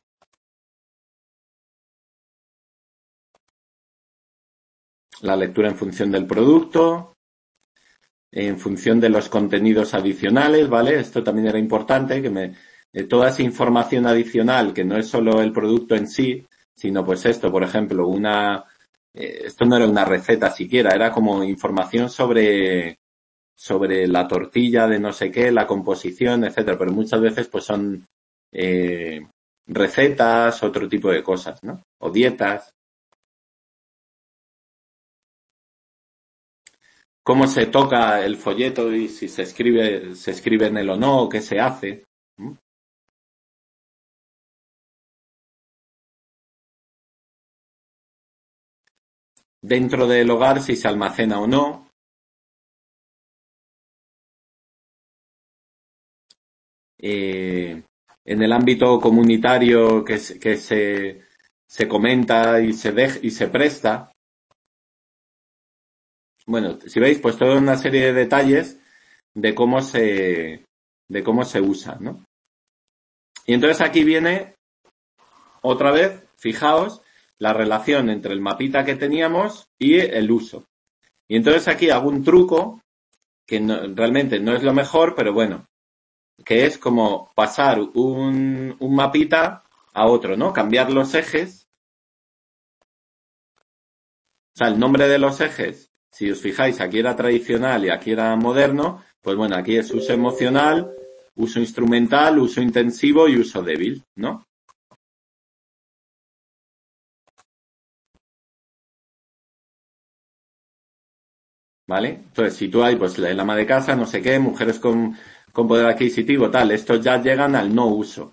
La lectura en función del producto, en función de los contenidos adicionales, ¿vale? Esto también era importante, que me, eh, toda esa información adicional, que no es solo el producto en sí, sino pues esto, por ejemplo, una, eh, esto no era una receta siquiera, era como información sobre, sobre la tortilla de no sé qué, la composición, etcétera, pero muchas veces pues son, eh, recetas, otro tipo de cosas, ¿no? O dietas. Cómo se toca el folleto y si se escribe, se escribe en él o no, o qué se hace. ¿Mm? Dentro del hogar, si se almacena o no. Eh, en el ámbito comunitario, que, se, que se, se comenta y se deja, y se presta. Bueno, si veis, pues toda una serie de detalles de cómo se, de cómo se usa, ¿no? Y entonces aquí viene, otra vez, fijaos, la relación entre el mapita que teníamos y el uso. Y entonces aquí hago un truco que no, realmente no es lo mejor, pero bueno, que es como pasar un, un mapita a otro, ¿no? Cambiar los ejes. O sea, el nombre de los ejes, si os fijáis, aquí era tradicional y aquí era moderno, pues bueno, aquí es uso emocional, uso instrumental, uso intensivo y uso débil, ¿no? ¿Vale? Entonces, si tú hay, pues, el ama de casa, no sé qué, mujeres con, con poder adquisitivo, tal, estos ya llegan al no uso.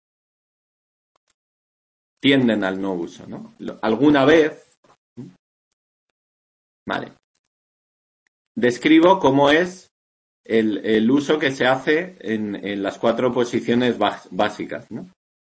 Tienden al no uso, ¿no? Alguna vez, vale. Describo cómo es el, el uso que se hace en, en las cuatro posiciones básicas, ¿no?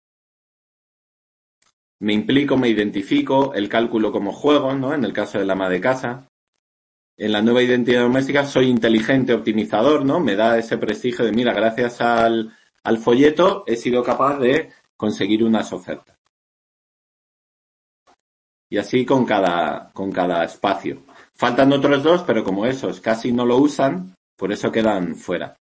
Me implico, me identifico, el cálculo como juego, ¿no? En el caso del ama de casa. En la nueva identidad doméstica soy inteligente optimizador, ¿no? Me da ese prestigio de, mira, gracias al, al folleto he sido capaz de conseguir unas ofertas. Y así con cada, con cada espacio. Faltan otros dos, pero como esos casi no lo usan, por eso quedan fuera.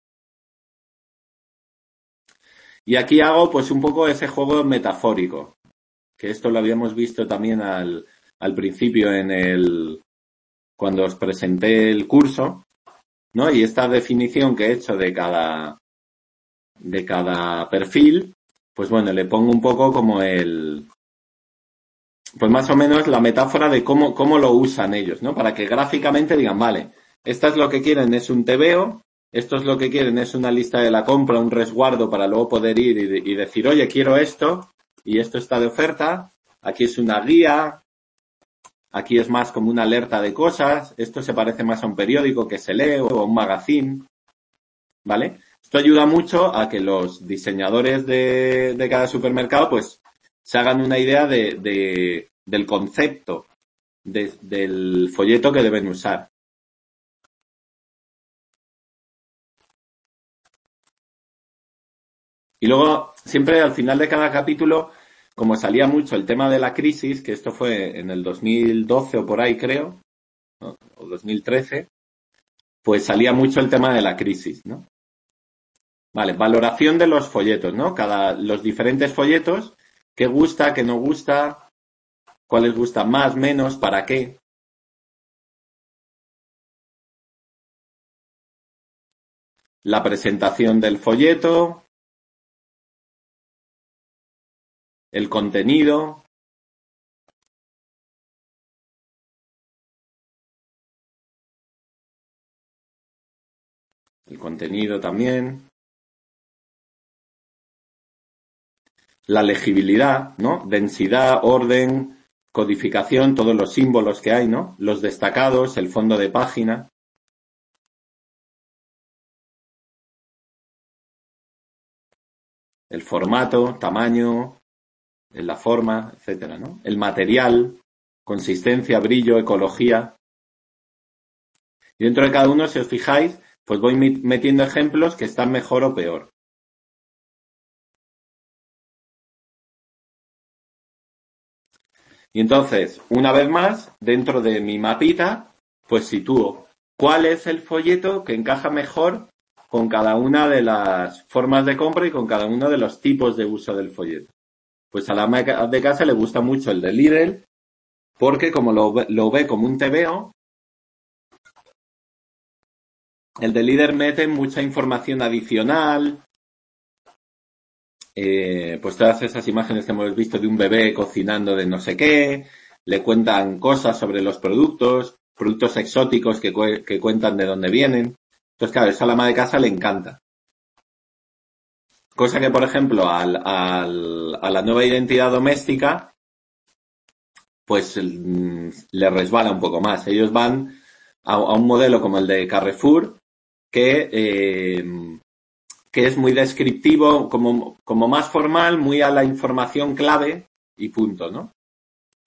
Y aquí hago pues un poco ese juego metafórico, que esto lo habíamos visto también al, al principio en el, cuando os presenté el curso, ¿no? Y esta definición que he hecho de cada, de cada perfil, pues bueno, le pongo un poco como el, pues más o menos la metáfora de cómo, cómo lo usan ellos, ¿no? Para que gráficamente digan, vale, esto es lo que quieren, es un tebeo, esto es lo que quieren, es una lista de la compra, un resguardo para luego poder ir y, y decir, oye, quiero esto, y esto está de oferta, aquí es una guía, aquí es más como una alerta de cosas, esto se parece más a un periódico que se lee o a un magazine, ¿vale? Esto ayuda mucho a que los diseñadores de, de cada supermercado pues se hagan una idea de, de del concepto de, del folleto que deben usar. Y luego, siempre al final de cada capítulo, como salía mucho el tema de la crisis, que esto fue en el dos mil doce o por ahí creo, ¿no? O dos mil trece, pues salía mucho el tema de la crisis, ¿no? Vale, valoración de los folletos, ¿no? Cada, los diferentes folletos, qué gusta, qué no gusta, cuáles gustan más, menos, para qué. La presentación del folleto, el contenido, el contenido también, la legibilidad, ¿no? Densidad, orden, codificación, todos los símbolos que hay, ¿no? Los destacados, el fondo de página. El formato, tamaño, la forma, etcétera, ¿no? El material, consistencia, brillo, ecología. Y dentro de cada uno, si os fijáis, pues voy metiendo ejemplos que están mejor o peor. Y entonces, una vez más, dentro de mi mapita, pues sitúo cuál es el folleto que encaja mejor con cada una de las formas de compra y con cada uno de los tipos de uso del folleto. Pues a la ama de casa le gusta mucho el de Lidl, porque como lo, lo ve como un tebeo, el de Lidl mete mucha información adicional, eh, pues todas esas imágenes que hemos visto de un bebé cocinando de no sé qué, le cuentan cosas sobre los productos, productos exóticos que, cu que cuentan de dónde vienen. Entonces, claro, eso a la ama de casa le encanta. Cosa que, por ejemplo, al, al, a la nueva identidad doméstica, pues le resbala un poco más. Ellos van a, a un modelo como el de Carrefour, que, eh, que es muy descriptivo, como, como más formal, muy a la información clave y punto, ¿no?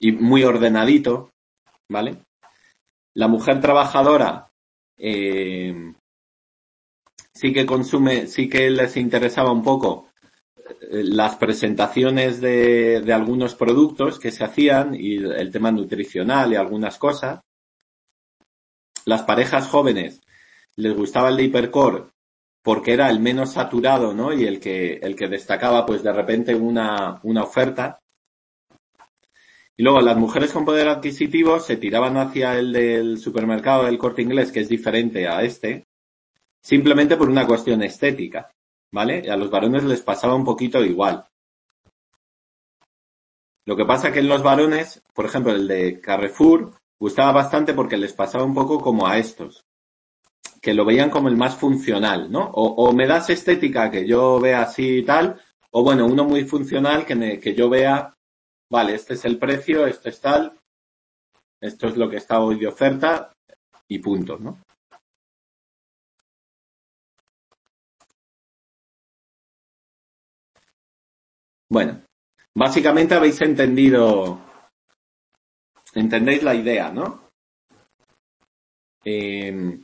y muy ordenadito, ¿vale? La mujer trabajadora eh, sí que consume, sí que les interesaba un poco eh, las presentaciones de, de algunos productos que se hacían y el tema nutricional y algunas cosas. Las parejas jóvenes les gustaba el de hipercore porque era el menos saturado, ¿no? Y el que, el que destacaba, pues de repente una, una oferta. Y luego las mujeres con poder adquisitivo se tiraban hacia el del supermercado del Corte Inglés, que es diferente a este, simplemente por una cuestión estética, ¿vale? Y a los varones les pasaba un poquito igual. Lo que pasa que en los varones, por ejemplo, el de Carrefour, gustaba bastante porque les pasaba un poco como a estos, que lo veían como el más funcional, ¿no? O, o me das estética que yo vea así y tal, o bueno, uno muy funcional que, me, que yo vea, vale, este es el precio, esto es tal, esto es lo que está hoy de oferta y punto, ¿no? Bueno, básicamente habéis entendido, entendéis la idea, ¿no? Eh,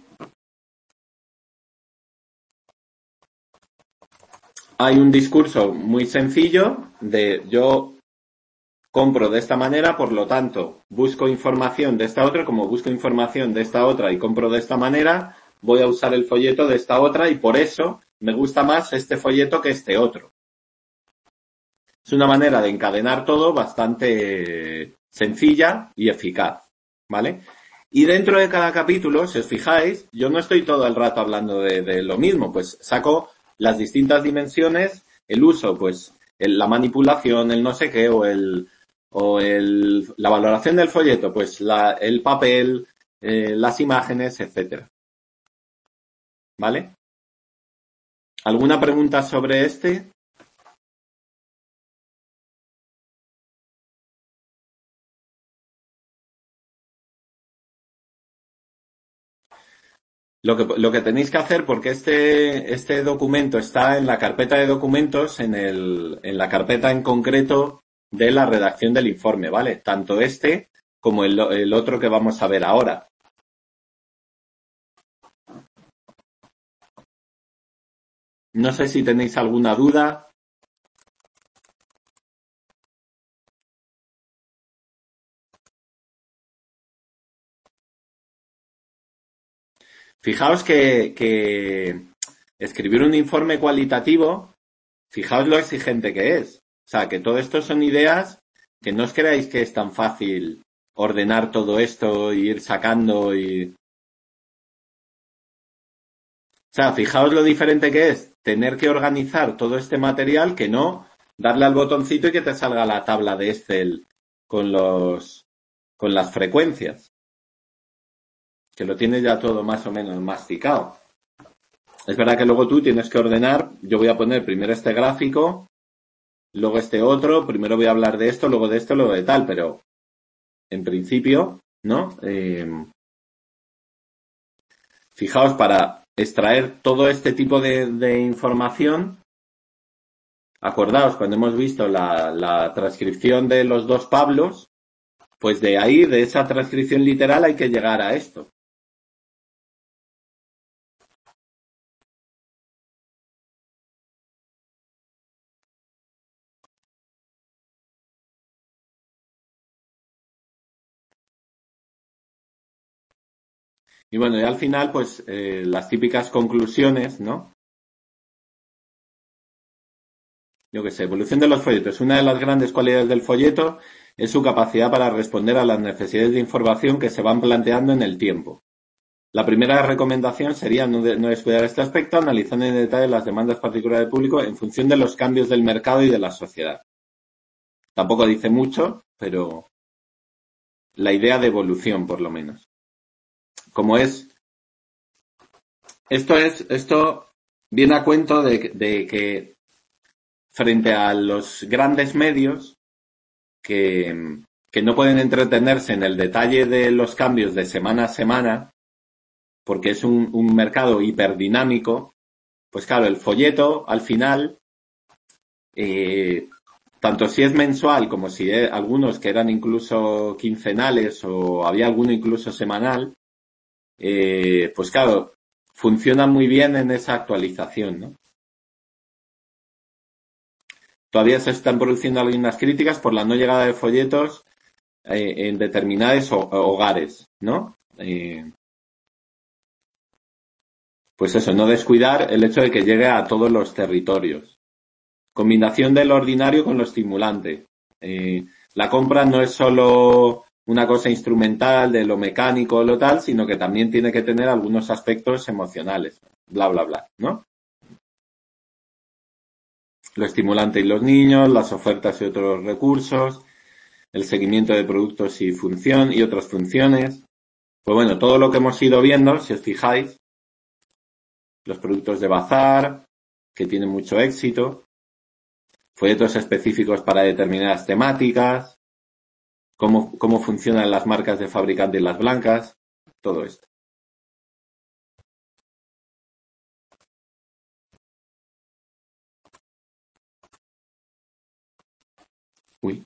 hay un discurso muy sencillo de yo compro de esta manera, por lo tanto, busco información de esta otra, como busco información de esta otra y compro de esta manera, voy a usar el folleto de esta otra y por eso me gusta más este folleto que este otro. Es una manera de encadenar todo bastante sencilla y eficaz, ¿vale? Y dentro de cada capítulo, si os fijáis, yo no estoy todo el rato hablando de, de lo mismo, pues saco las distintas dimensiones, el uso, pues el, la manipulación, el no sé qué, o el o el, la valoración del folleto, pues la, el papel, eh, las imágenes, etcétera. ¿Vale? ¿Alguna pregunta sobre este? Lo que, lo que tenéis que hacer, porque este, este documento está en la carpeta de documentos, en, el, en la carpeta en concreto de la redacción del informe, ¿vale? Tanto este como el, el otro que vamos a ver ahora. No sé si tenéis alguna duda. Fijaos que, que escribir un informe cualitativo, fijaos lo exigente que es. O sea, que todo esto son ideas que no os creáis que es tan fácil ordenar todo esto y ir sacando y... O sea, fijaos lo diferente que es tener que organizar todo este material que no darle al botoncito y que te salga la tabla de Excel con los, con las frecuencias. Que lo tienes ya todo más o menos masticado. Es verdad que luego tú tienes que ordenar, yo voy a poner primero este gráfico, luego este otro, primero voy a hablar de esto, luego de esto, luego de tal, pero en principio, ¿no? Eh, fijaos, para extraer todo este tipo de, de información, acordaos, cuando hemos visto la, la transcripción de los dos Pablos, pues de ahí, de esa transcripción literal, hay que llegar a esto. Y bueno, y al final, pues, eh, las típicas conclusiones, ¿no? Yo qué sé, evolución de los folletos. Una de las grandes cualidades del folleto es su capacidad para responder a las necesidades de información que se van planteando en el tiempo. La primera recomendación sería no, de, no descuidar este aspecto, analizando en detalle las demandas particulares del público en función de los cambios del mercado y de la sociedad. Tampoco dice mucho, pero la idea de evolución, por lo menos. Como es, esto es, esto viene a cuento de, de que frente a los grandes medios que, que no pueden entretenerse en el detalle de los cambios de semana a semana, porque es un, un mercado hiperdinámico, pues claro, el folleto al final eh, tanto si es mensual como si es, algunos que eran incluso quincenales o había alguno incluso semanal, eh, pues claro, funcionan muy bien en esa actualización, ¿no? Todavía se están produciendo algunas críticas por la no llegada de folletos eh, en determinados hogares, ¿no? Eh, pues eso, no descuidar el hecho de que llegue a todos los territorios. Combinación de lo ordinario con lo estimulante. Eh, la compra no es solo una cosa instrumental de lo mecánico o lo tal, sino que también tiene que tener algunos aspectos emocionales. Bla, bla, bla, ¿no? Lo estimulante y los niños, las ofertas y otros recursos, el seguimiento de productos y función y otras funciones. Pues bueno, todo lo que hemos ido viendo, si os fijáis, los productos de bazar, que tienen mucho éxito, folletos específicos para determinadas temáticas, cómo, cómo funcionan las marcas de fabricante y las blancas, todo esto. Uy.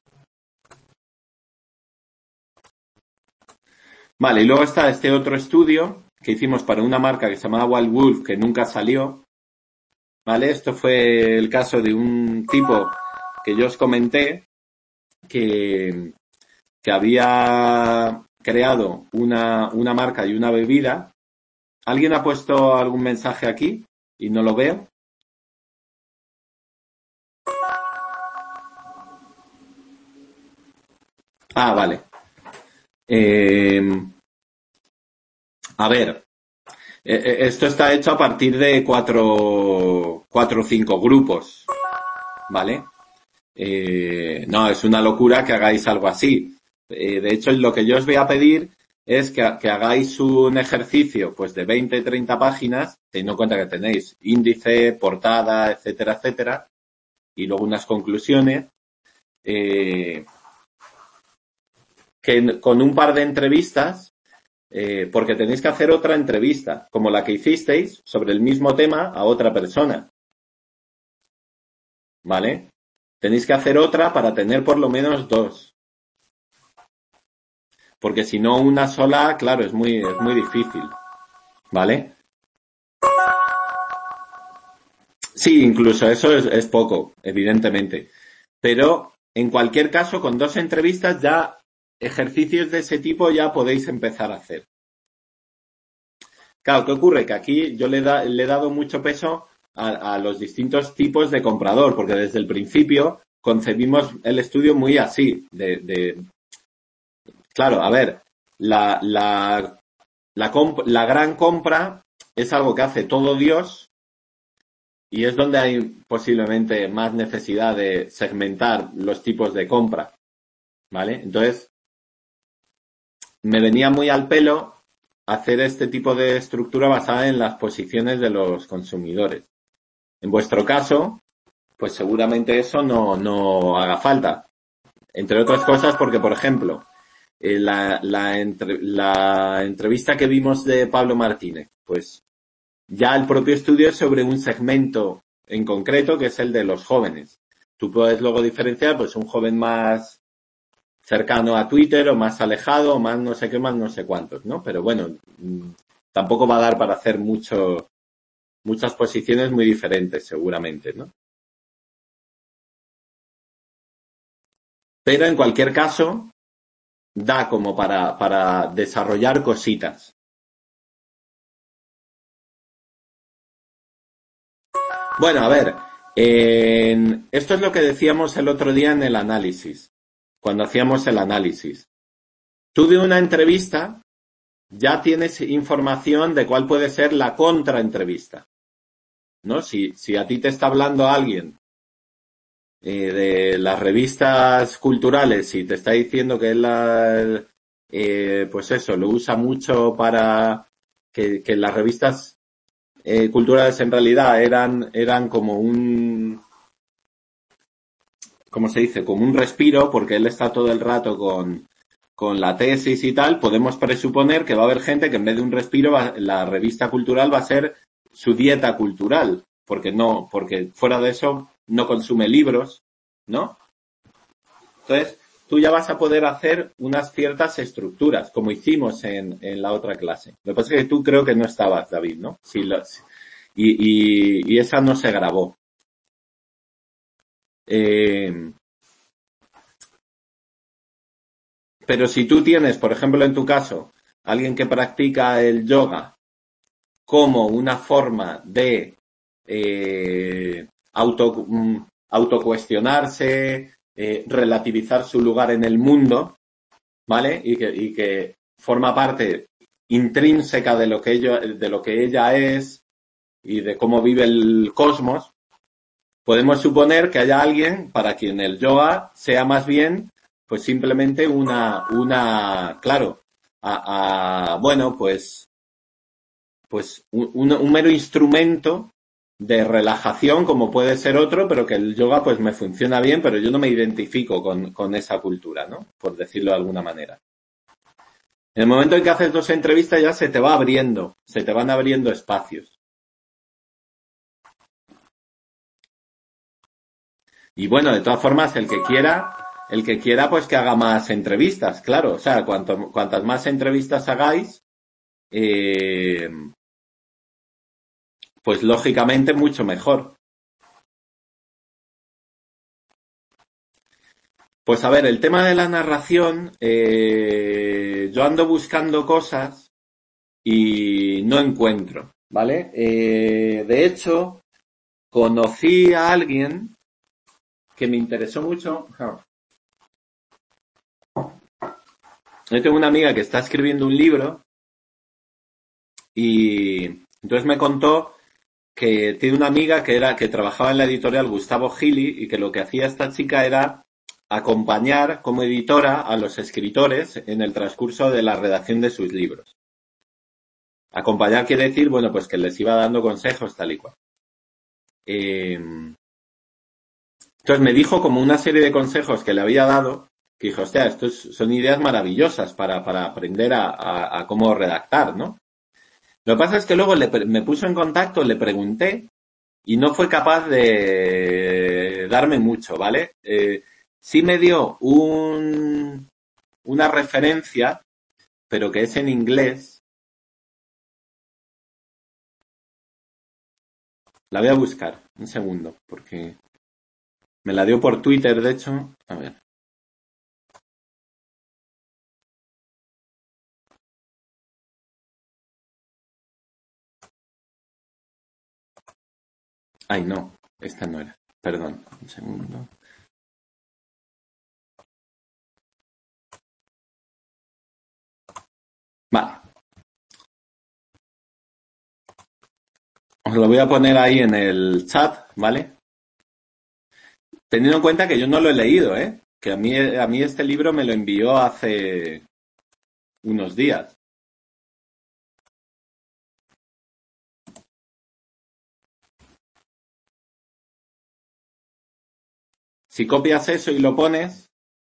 Vale, y luego está este otro estudio que hicimos para una marca que se llamaba Wild Wolf, que nunca salió. Vale, esto fue el caso de un tipo que yo os comenté que, que había creado una, una marca y una bebida. ¿Alguien ha puesto algún mensaje aquí y no lo veo? Ah, vale. Eh, a ver, eh, esto está hecho a partir de cuatro, cuatro o cinco grupos, ¿vale? Eh, no, es una locura que hagáis algo así. Eh, de hecho, lo que yo os voy a pedir es que, que hagáis un ejercicio pues de veinte, treinta páginas, teniendo en cuenta que tenéis índice, portada, etcétera, etcétera, y luego unas conclusiones, eh, que con un par de entrevistas, eh, porque tenéis que hacer otra entrevista, como la que hicisteis sobre el mismo tema a otra persona. ¿Vale? Tenéis que hacer otra para tener por lo menos dos. Porque si no, una sola, claro, es muy, es muy difícil. ¿Vale? Sí, incluso eso es, es poco, evidentemente. Pero, en cualquier caso, con dos entrevistas ya, ejercicios de ese tipo ya podéis empezar a hacer. Claro, ¿qué ocurre? Que aquí yo le, da, le he dado mucho peso a, a los distintos tipos de comprador, porque desde el principio concebimos el estudio muy así, de, de claro, a ver, la, la, la, comp la gran compra es algo que hace todo Dios y es donde hay posiblemente más necesidad de segmentar los tipos de compra, ¿vale? Entonces, me venía muy al pelo hacer este tipo de estructura basada en las posiciones de los consumidores. En vuestro caso, pues seguramente eso no, no haga falta. Entre otras cosas porque, por ejemplo, eh, la, la, entre, la entrevista que vimos de Pablo Martínez, pues ya el propio estudio es sobre un segmento en concreto que es el de los jóvenes. Tú puedes luego diferenciar pues un joven más cercano a Twitter o más alejado o más no sé qué, más no sé cuántos, ¿no? Pero bueno, tampoco va a dar para hacer mucho, muchas posiciones muy diferentes seguramente, ¿no? Pero en cualquier caso, da como para, para desarrollar cositas. Bueno, a ver, eh, esto es lo que decíamos el otro día en el análisis, cuando hacíamos el análisis. Tú de una entrevista ya tienes información de cuál puede ser la contraentrevista, ¿no? Si, si a ti te está hablando alguien eh, de las revistas culturales y te está diciendo que él, la, eh, pues eso, lo usa mucho para que, que las revistas eh, culturales en realidad eran, eran como un, ¿cómo se dice? Como un respiro, porque él está todo el rato con, con la tesis y tal, podemos presuponer que va a haber gente que en vez de un respiro, va, la revista cultural va a ser su dieta cultural, porque no, porque fuera de eso no consume libros, ¿no? Entonces, tú ya vas a poder hacer unas ciertas estructuras, como hicimos en, en la otra clase. Lo que pasa es que tú creo que no estabas, David, ¿no? Sí, los, y, y, y esa no se grabó. Eh, pero si tú tienes, por ejemplo, en tu caso, alguien que practica el yoga como una forma de eh, auto, mm, autocuestionarse, eh, relativizar su lugar en el mundo, ¿vale? Y que, y que forma parte intrínseca de lo que ella, de lo que ella es y de cómo vive el cosmos, podemos suponer que haya alguien para quien el yoga sea más bien, pues simplemente una, una, claro, a, a bueno, pues, pues un, un mero instrumento de relajación como puede ser otro, pero que el yoga pues me funciona bien, pero yo no me identifico con, con esa cultura, ¿no? Por decirlo de alguna manera. En el momento en que haces dos entrevistas ya se te va abriendo, se te van abriendo espacios. Y bueno, de todas formas, el que quiera, el que quiera, pues que haga más entrevistas, claro. O sea, cuanto, cuantas más entrevistas hagáis, eh, pues lógicamente mucho mejor. Pues a ver, el tema de la narración, eh, yo ando buscando cosas y no encuentro, ¿vale? Eh, de hecho, conocí a alguien que me interesó mucho. Yo tengo una amiga que está escribiendo un libro y entonces me contó que tiene una amiga que era que trabajaba en la editorial Gustavo Gili y que lo que hacía esta chica era acompañar como editora a los escritores en el transcurso de la redacción de sus libros. Acompañar quiere decir, bueno, pues que les iba dando consejos tal y cual. Eh, entonces me dijo como una serie de consejos que le había dado, que dijo, hostia, estos son ideas maravillosas para, para aprender a, a, a cómo redactar, ¿no? Lo que pasa es que luego le, me puso en contacto, le pregunté y no fue capaz de darme mucho, ¿vale? Eh, sí me dio un, una referencia, pero que es en inglés. La voy a buscar, un segundo, porque me la dio por Twitter, de hecho. A ver. Ay, no, esta no era. Perdón, un segundo. Vale. Os lo voy a poner ahí en el chat, ¿vale? Teniendo en cuenta que yo no lo he leído, ¿eh? Que a mí, a mí este libro me lo envió hace unos días. Si copias eso y lo pones,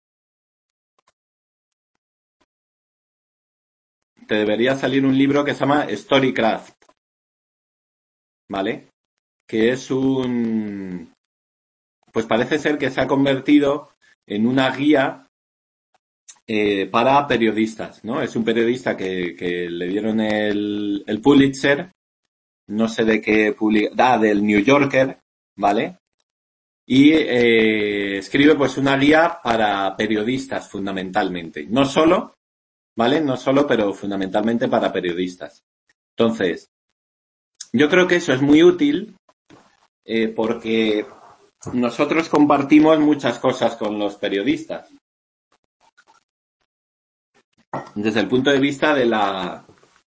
te debería salir un libro que se llama Storycraft, ¿vale? Que es un... Pues parece ser que se ha convertido en una guía eh, para periodistas, ¿no? Es un periodista que, que le dieron el, el Pulitzer, no sé de qué publica, ah, del New Yorker, ¿vale? Y eh, escribe pues una guía para periodistas fundamentalmente, no solo, ¿vale? No solo, pero fundamentalmente para periodistas. Entonces, yo creo que eso es muy útil eh, porque nosotros compartimos muchas cosas con los periodistas. Desde el punto de vista de la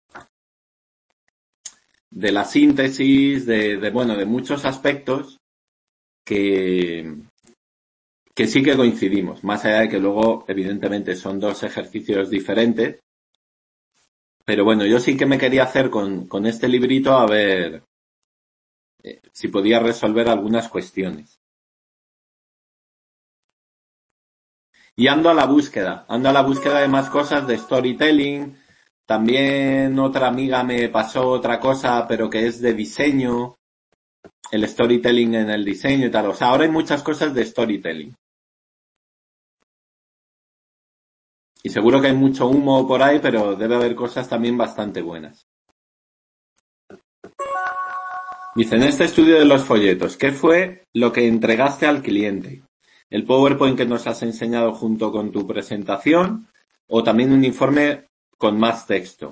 de la síntesis, de, de bueno, de muchos aspectos que, que sí que coincidimos, más allá de que luego, evidentemente, son dos ejercicios diferentes. Pero bueno, yo sí que me quería hacer con, con este librito a ver eh, si podía resolver algunas cuestiones. Y ando a la búsqueda, ando a la búsqueda de más cosas de storytelling. También otra amiga me pasó otra cosa, pero que es de diseño. el storytelling en el diseño y tal. O sea, ahora hay muchas cosas de storytelling. Y seguro que hay mucho humo por ahí, pero debe haber cosas también bastante buenas. Dice, en este estudio de los folletos, ¿qué fue lo que entregaste al cliente? ¿El PowerPoint que nos has enseñado junto con tu presentación o también un informe con más texto?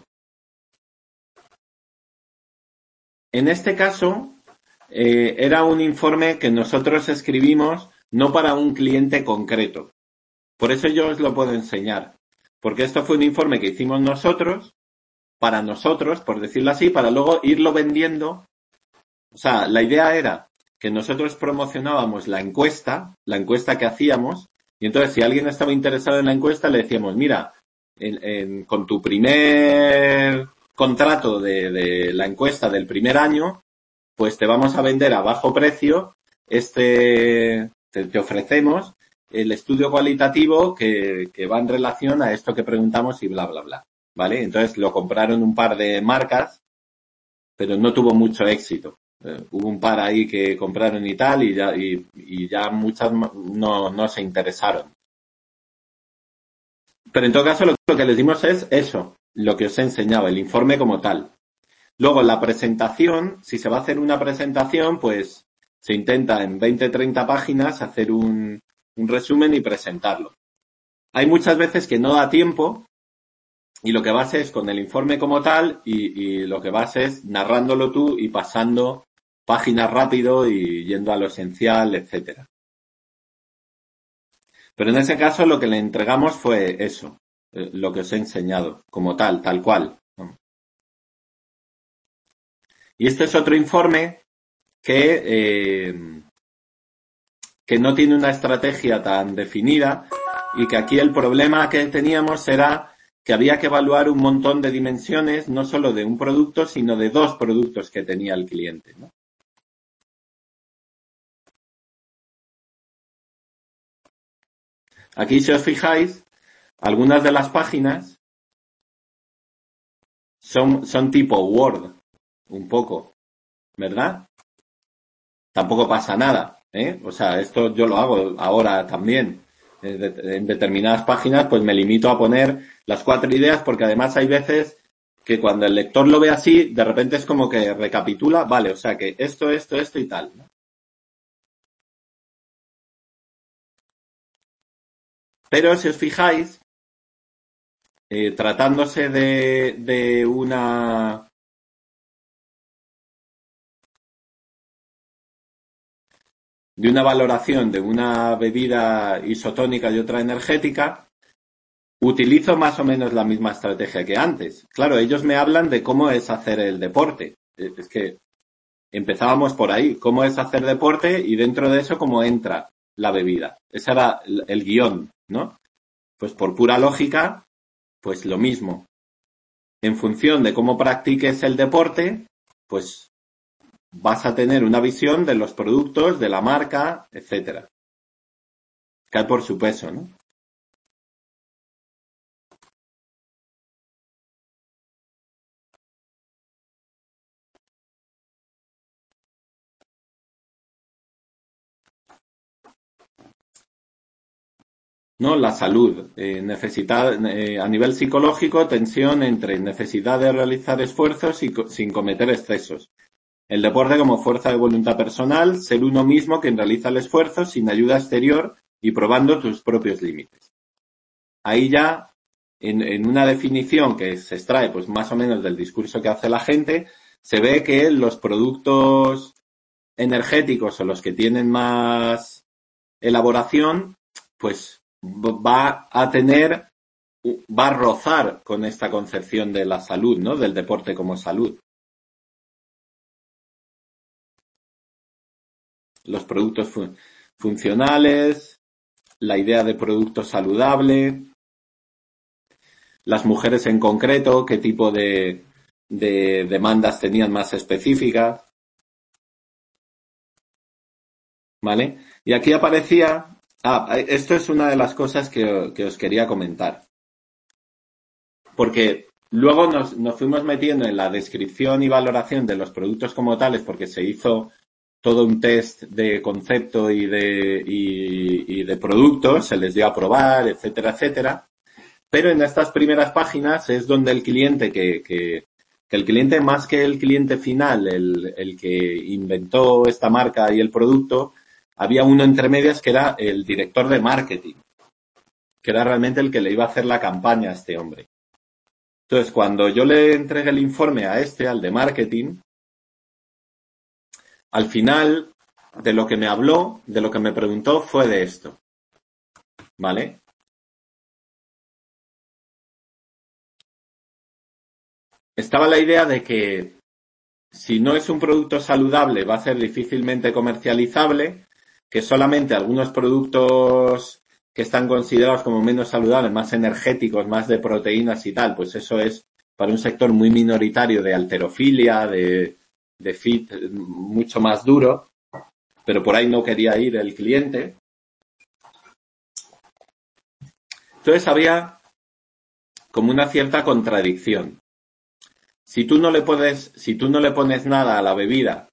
En este caso, eh, era un informe que nosotros escribimos no para un cliente concreto. Por eso yo os lo puedo enseñar. Porque esto fue un informe que hicimos nosotros, para nosotros, por decirlo así, para luego irlo vendiendo. O sea, la idea era que nosotros promocionábamos la encuesta, la encuesta que hacíamos, y entonces si alguien estaba interesado en la encuesta le decíamos, mira, en, en, con tu primer contrato de, de la encuesta del primer año, pues te vamos a vender a bajo precio, este, te, te ofrecemos el estudio cualitativo que, que va en relación a esto que preguntamos y bla, bla, bla. ¿Vale? Entonces lo compraron un par de marcas, pero no tuvo mucho éxito. Eh, hubo un par ahí que compraron y tal, y ya, y, y ya muchas no, no se interesaron. Pero en todo caso lo, lo que les dimos es eso, lo que os he enseñado, el informe como tal. Luego la presentación, si se va a hacer una presentación, pues se intenta en veinte, treinta páginas hacer un, un resumen y presentarlo. Hay muchas veces que no da tiempo y lo que vas es con el informe como tal y, y lo que vas es narrándolo tú y pasando páginas rápido y yendo a lo esencial, etcétera. Pero en ese caso lo que le entregamos fue eso, eh, lo que os he enseñado, como tal, tal cual. Y este es otro informe que, eh, que no tiene una estrategia tan definida y que aquí el problema que teníamos era que había que evaluar un montón de dimensiones, no solo de un producto, sino de dos productos que tenía el cliente, ¿no? Aquí, si os fijáis, algunas de las páginas son, son tipo Word, un poco, ¿verdad? Tampoco pasa nada, ¿eh? O sea, esto yo lo hago ahora también. En determinadas páginas, pues me limito a poner las cuatro ideas, porque además hay veces que cuando el lector lo ve así, de repente es como que recapitula, vale, o sea que esto, esto, esto y tal, ¿no? Pero si os fijáis, eh, tratándose de, de una de una valoración de una bebida isotónica y otra energética, utilizo más o menos la misma estrategia que antes. Claro, ellos me hablan de cómo es hacer el deporte. Es que empezábamos por ahí, cómo es hacer deporte y dentro de eso cómo entra la bebida. Ese era el, el guión, ¿no? Pues por pura lógica, pues lo mismo. En función de cómo practiques el deporte, pues vas a tener una visión de los productos, de la marca, etcétera. Cae por su peso, ¿no? No, la salud, eh, necesidad, eh, a nivel psicológico, tensión entre necesidad de realizar esfuerzos y co- sin cometer excesos. El deporte como fuerza de voluntad personal, ser uno mismo quien realiza el esfuerzo sin ayuda exterior y probando tus propios límites. Ahí ya, en, en una definición que se extrae pues más o menos del discurso que hace la gente, se ve que los productos energéticos o los que tienen más elaboración, pues va a tener, va a rozar con esta concepción de la salud, ¿no? Del deporte como salud. Los productos fun- funcionales, la idea de producto saludable, las mujeres en concreto, qué tipo de, de demandas tenían más específicas, ¿vale? Y aquí aparecía, ah, esto es una de las cosas que, que os quería comentar, porque luego nos, nos fuimos metiendo en la descripción y valoración de los productos como tales, porque se hizo todo un test de concepto y de, y, y de productos, se les dio a probar, etcétera, etcétera. Pero en estas primeras páginas es donde el cliente que, que, que el cliente más que el cliente final, el, el que inventó esta marca y el producto, había uno entre medias que era el director de marketing, que era realmente el que le iba a hacer la campaña a este hombre. Entonces, cuando yo le entregué el informe a este, al de marketing, al final de lo que me habló, de lo que me preguntó, fue de esto. ¿Vale? Estaba la idea de que si no es un producto saludable va a ser difícilmente comercializable, que solamente algunos productos que están considerados como menos saludables, más energéticos, más de proteínas y tal, pues eso es para un sector muy minoritario de halterofilia, de, de fit mucho más duro, pero por ahí no quería ir el cliente. Entonces había como una cierta contradicción. Si tú no le puedes, si tú no le pones nada a la bebida,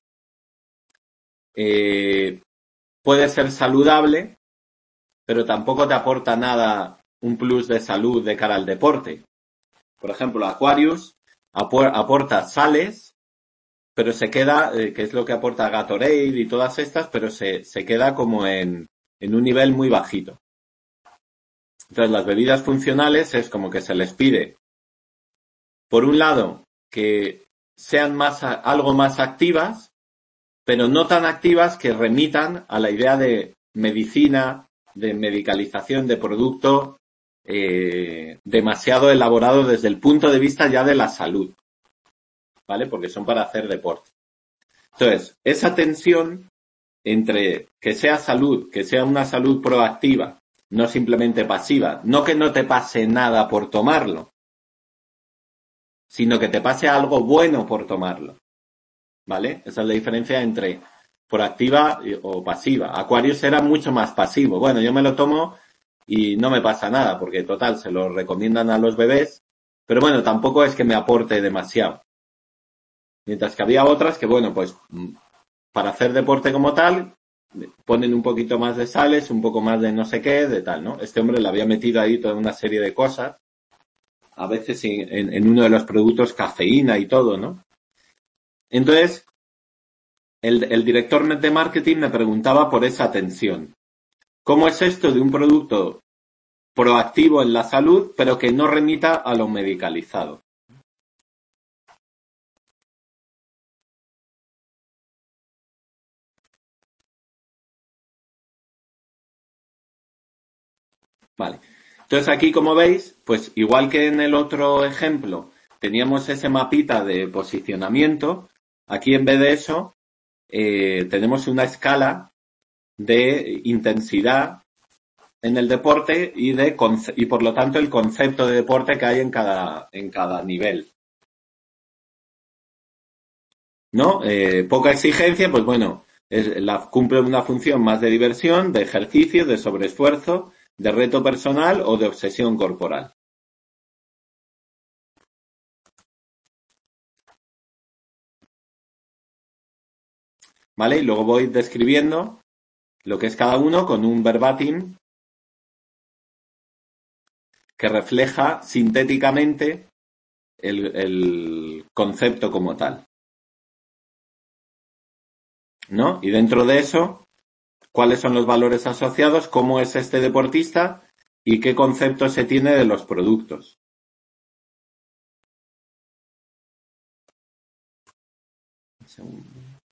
eh, puede ser saludable, pero tampoco te aporta nada un plus de salud de cara al deporte. Por ejemplo, Aquarius aporta sales, pero se queda, eh, que es lo que aporta Gatorade y todas estas, pero se, se queda como en, en un nivel muy bajito. Entonces, las bebidas funcionales es como que se les pide, por un lado, que sean más, algo más activas, pero no tan activas que remitan a la idea de medicina, de medicalización de producto eh, demasiado elaborado desde el punto de vista ya de la salud, ¿vale? Porque son para hacer deporte. Entonces, esa tensión entre que sea salud, que sea una salud proactiva, no simplemente pasiva, no que no te pase nada por tomarlo, sino que te pase algo bueno por tomarlo, ¿vale? Esa es la diferencia entre proactiva o pasiva. Aquarius era mucho más pasivo. Bueno, yo me lo tomo y no me pasa nada, porque total, se lo recomiendan a los bebés, pero bueno, tampoco es que me aporte demasiado. Mientras que había otras que, bueno, pues para hacer deporte como tal, ponen un poquito más de sales, un poco más de no sé qué, de tal, ¿no? Este hombre le había metido ahí toda una serie de cosas, a veces en, en uno de los productos cafeína y todo, ¿no? Entonces, el, el director de marketing me preguntaba por esa tensión. ¿Cómo es esto de un producto proactivo en la salud, pero que no remita a lo medicalizado? Vale. Entonces aquí, como veis, pues igual que en el otro ejemplo teníamos ese mapita de posicionamiento, aquí en vez de eso eh, tenemos una escala de intensidad en el deporte y de y por lo tanto el concepto de deporte que hay en cada en cada nivel, ¿no? Eh, poca exigencia, pues bueno, es, la, cumple una función más de diversión, de ejercicio, de sobreesfuerzo, de reto personal o de obsesión corporal. ¿Vale? Y luego voy describiendo lo que es cada uno con un verbatim que refleja sintéticamente el, el concepto como tal, ¿no? Y dentro de eso, cuáles son los valores asociados, cómo es este deportista y qué concepto se tiene de los productos. Un segundo.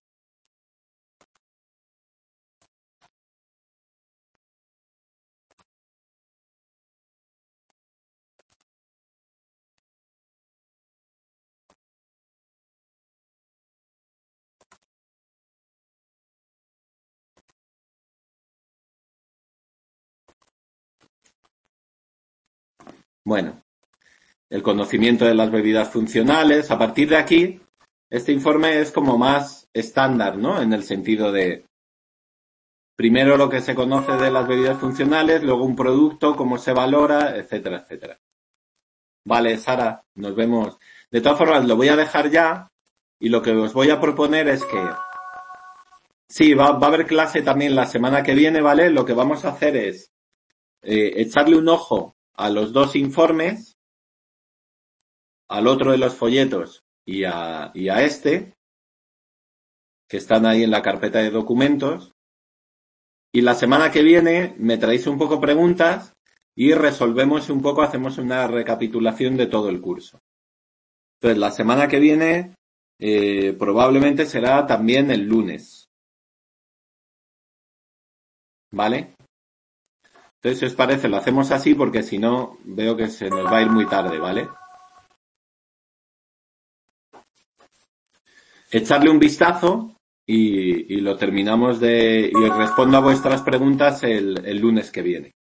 Bueno, el conocimiento de las bebidas funcionales. A partir de aquí, este informe es como más estándar, ¿no? En el sentido de, primero lo que se conoce de las bebidas funcionales, luego un producto, cómo se valora, etcétera, etcétera. Vale, Sara, nos vemos. De todas formas, lo voy a dejar ya y lo que os voy a proponer es que Sí, va, va a haber clase también la semana que viene, ¿vale? Lo que vamos a hacer es eh, echarle un ojo a los dos informes, al otro de los folletos y a, y a este, que están ahí en la carpeta de documentos. Y la semana que viene me traéis un poco preguntas y resolvemos un poco, hacemos una recapitulación de todo el curso. Entonces, la semana que viene eh, probablemente será también el lunes. ¿Vale? Entonces, si os parece, lo hacemos así porque si no, veo que se nos va a ir muy tarde, ¿vale? Echarle un vistazo y, y lo terminamos de... y respondo a vuestras preguntas el, el lunes que viene.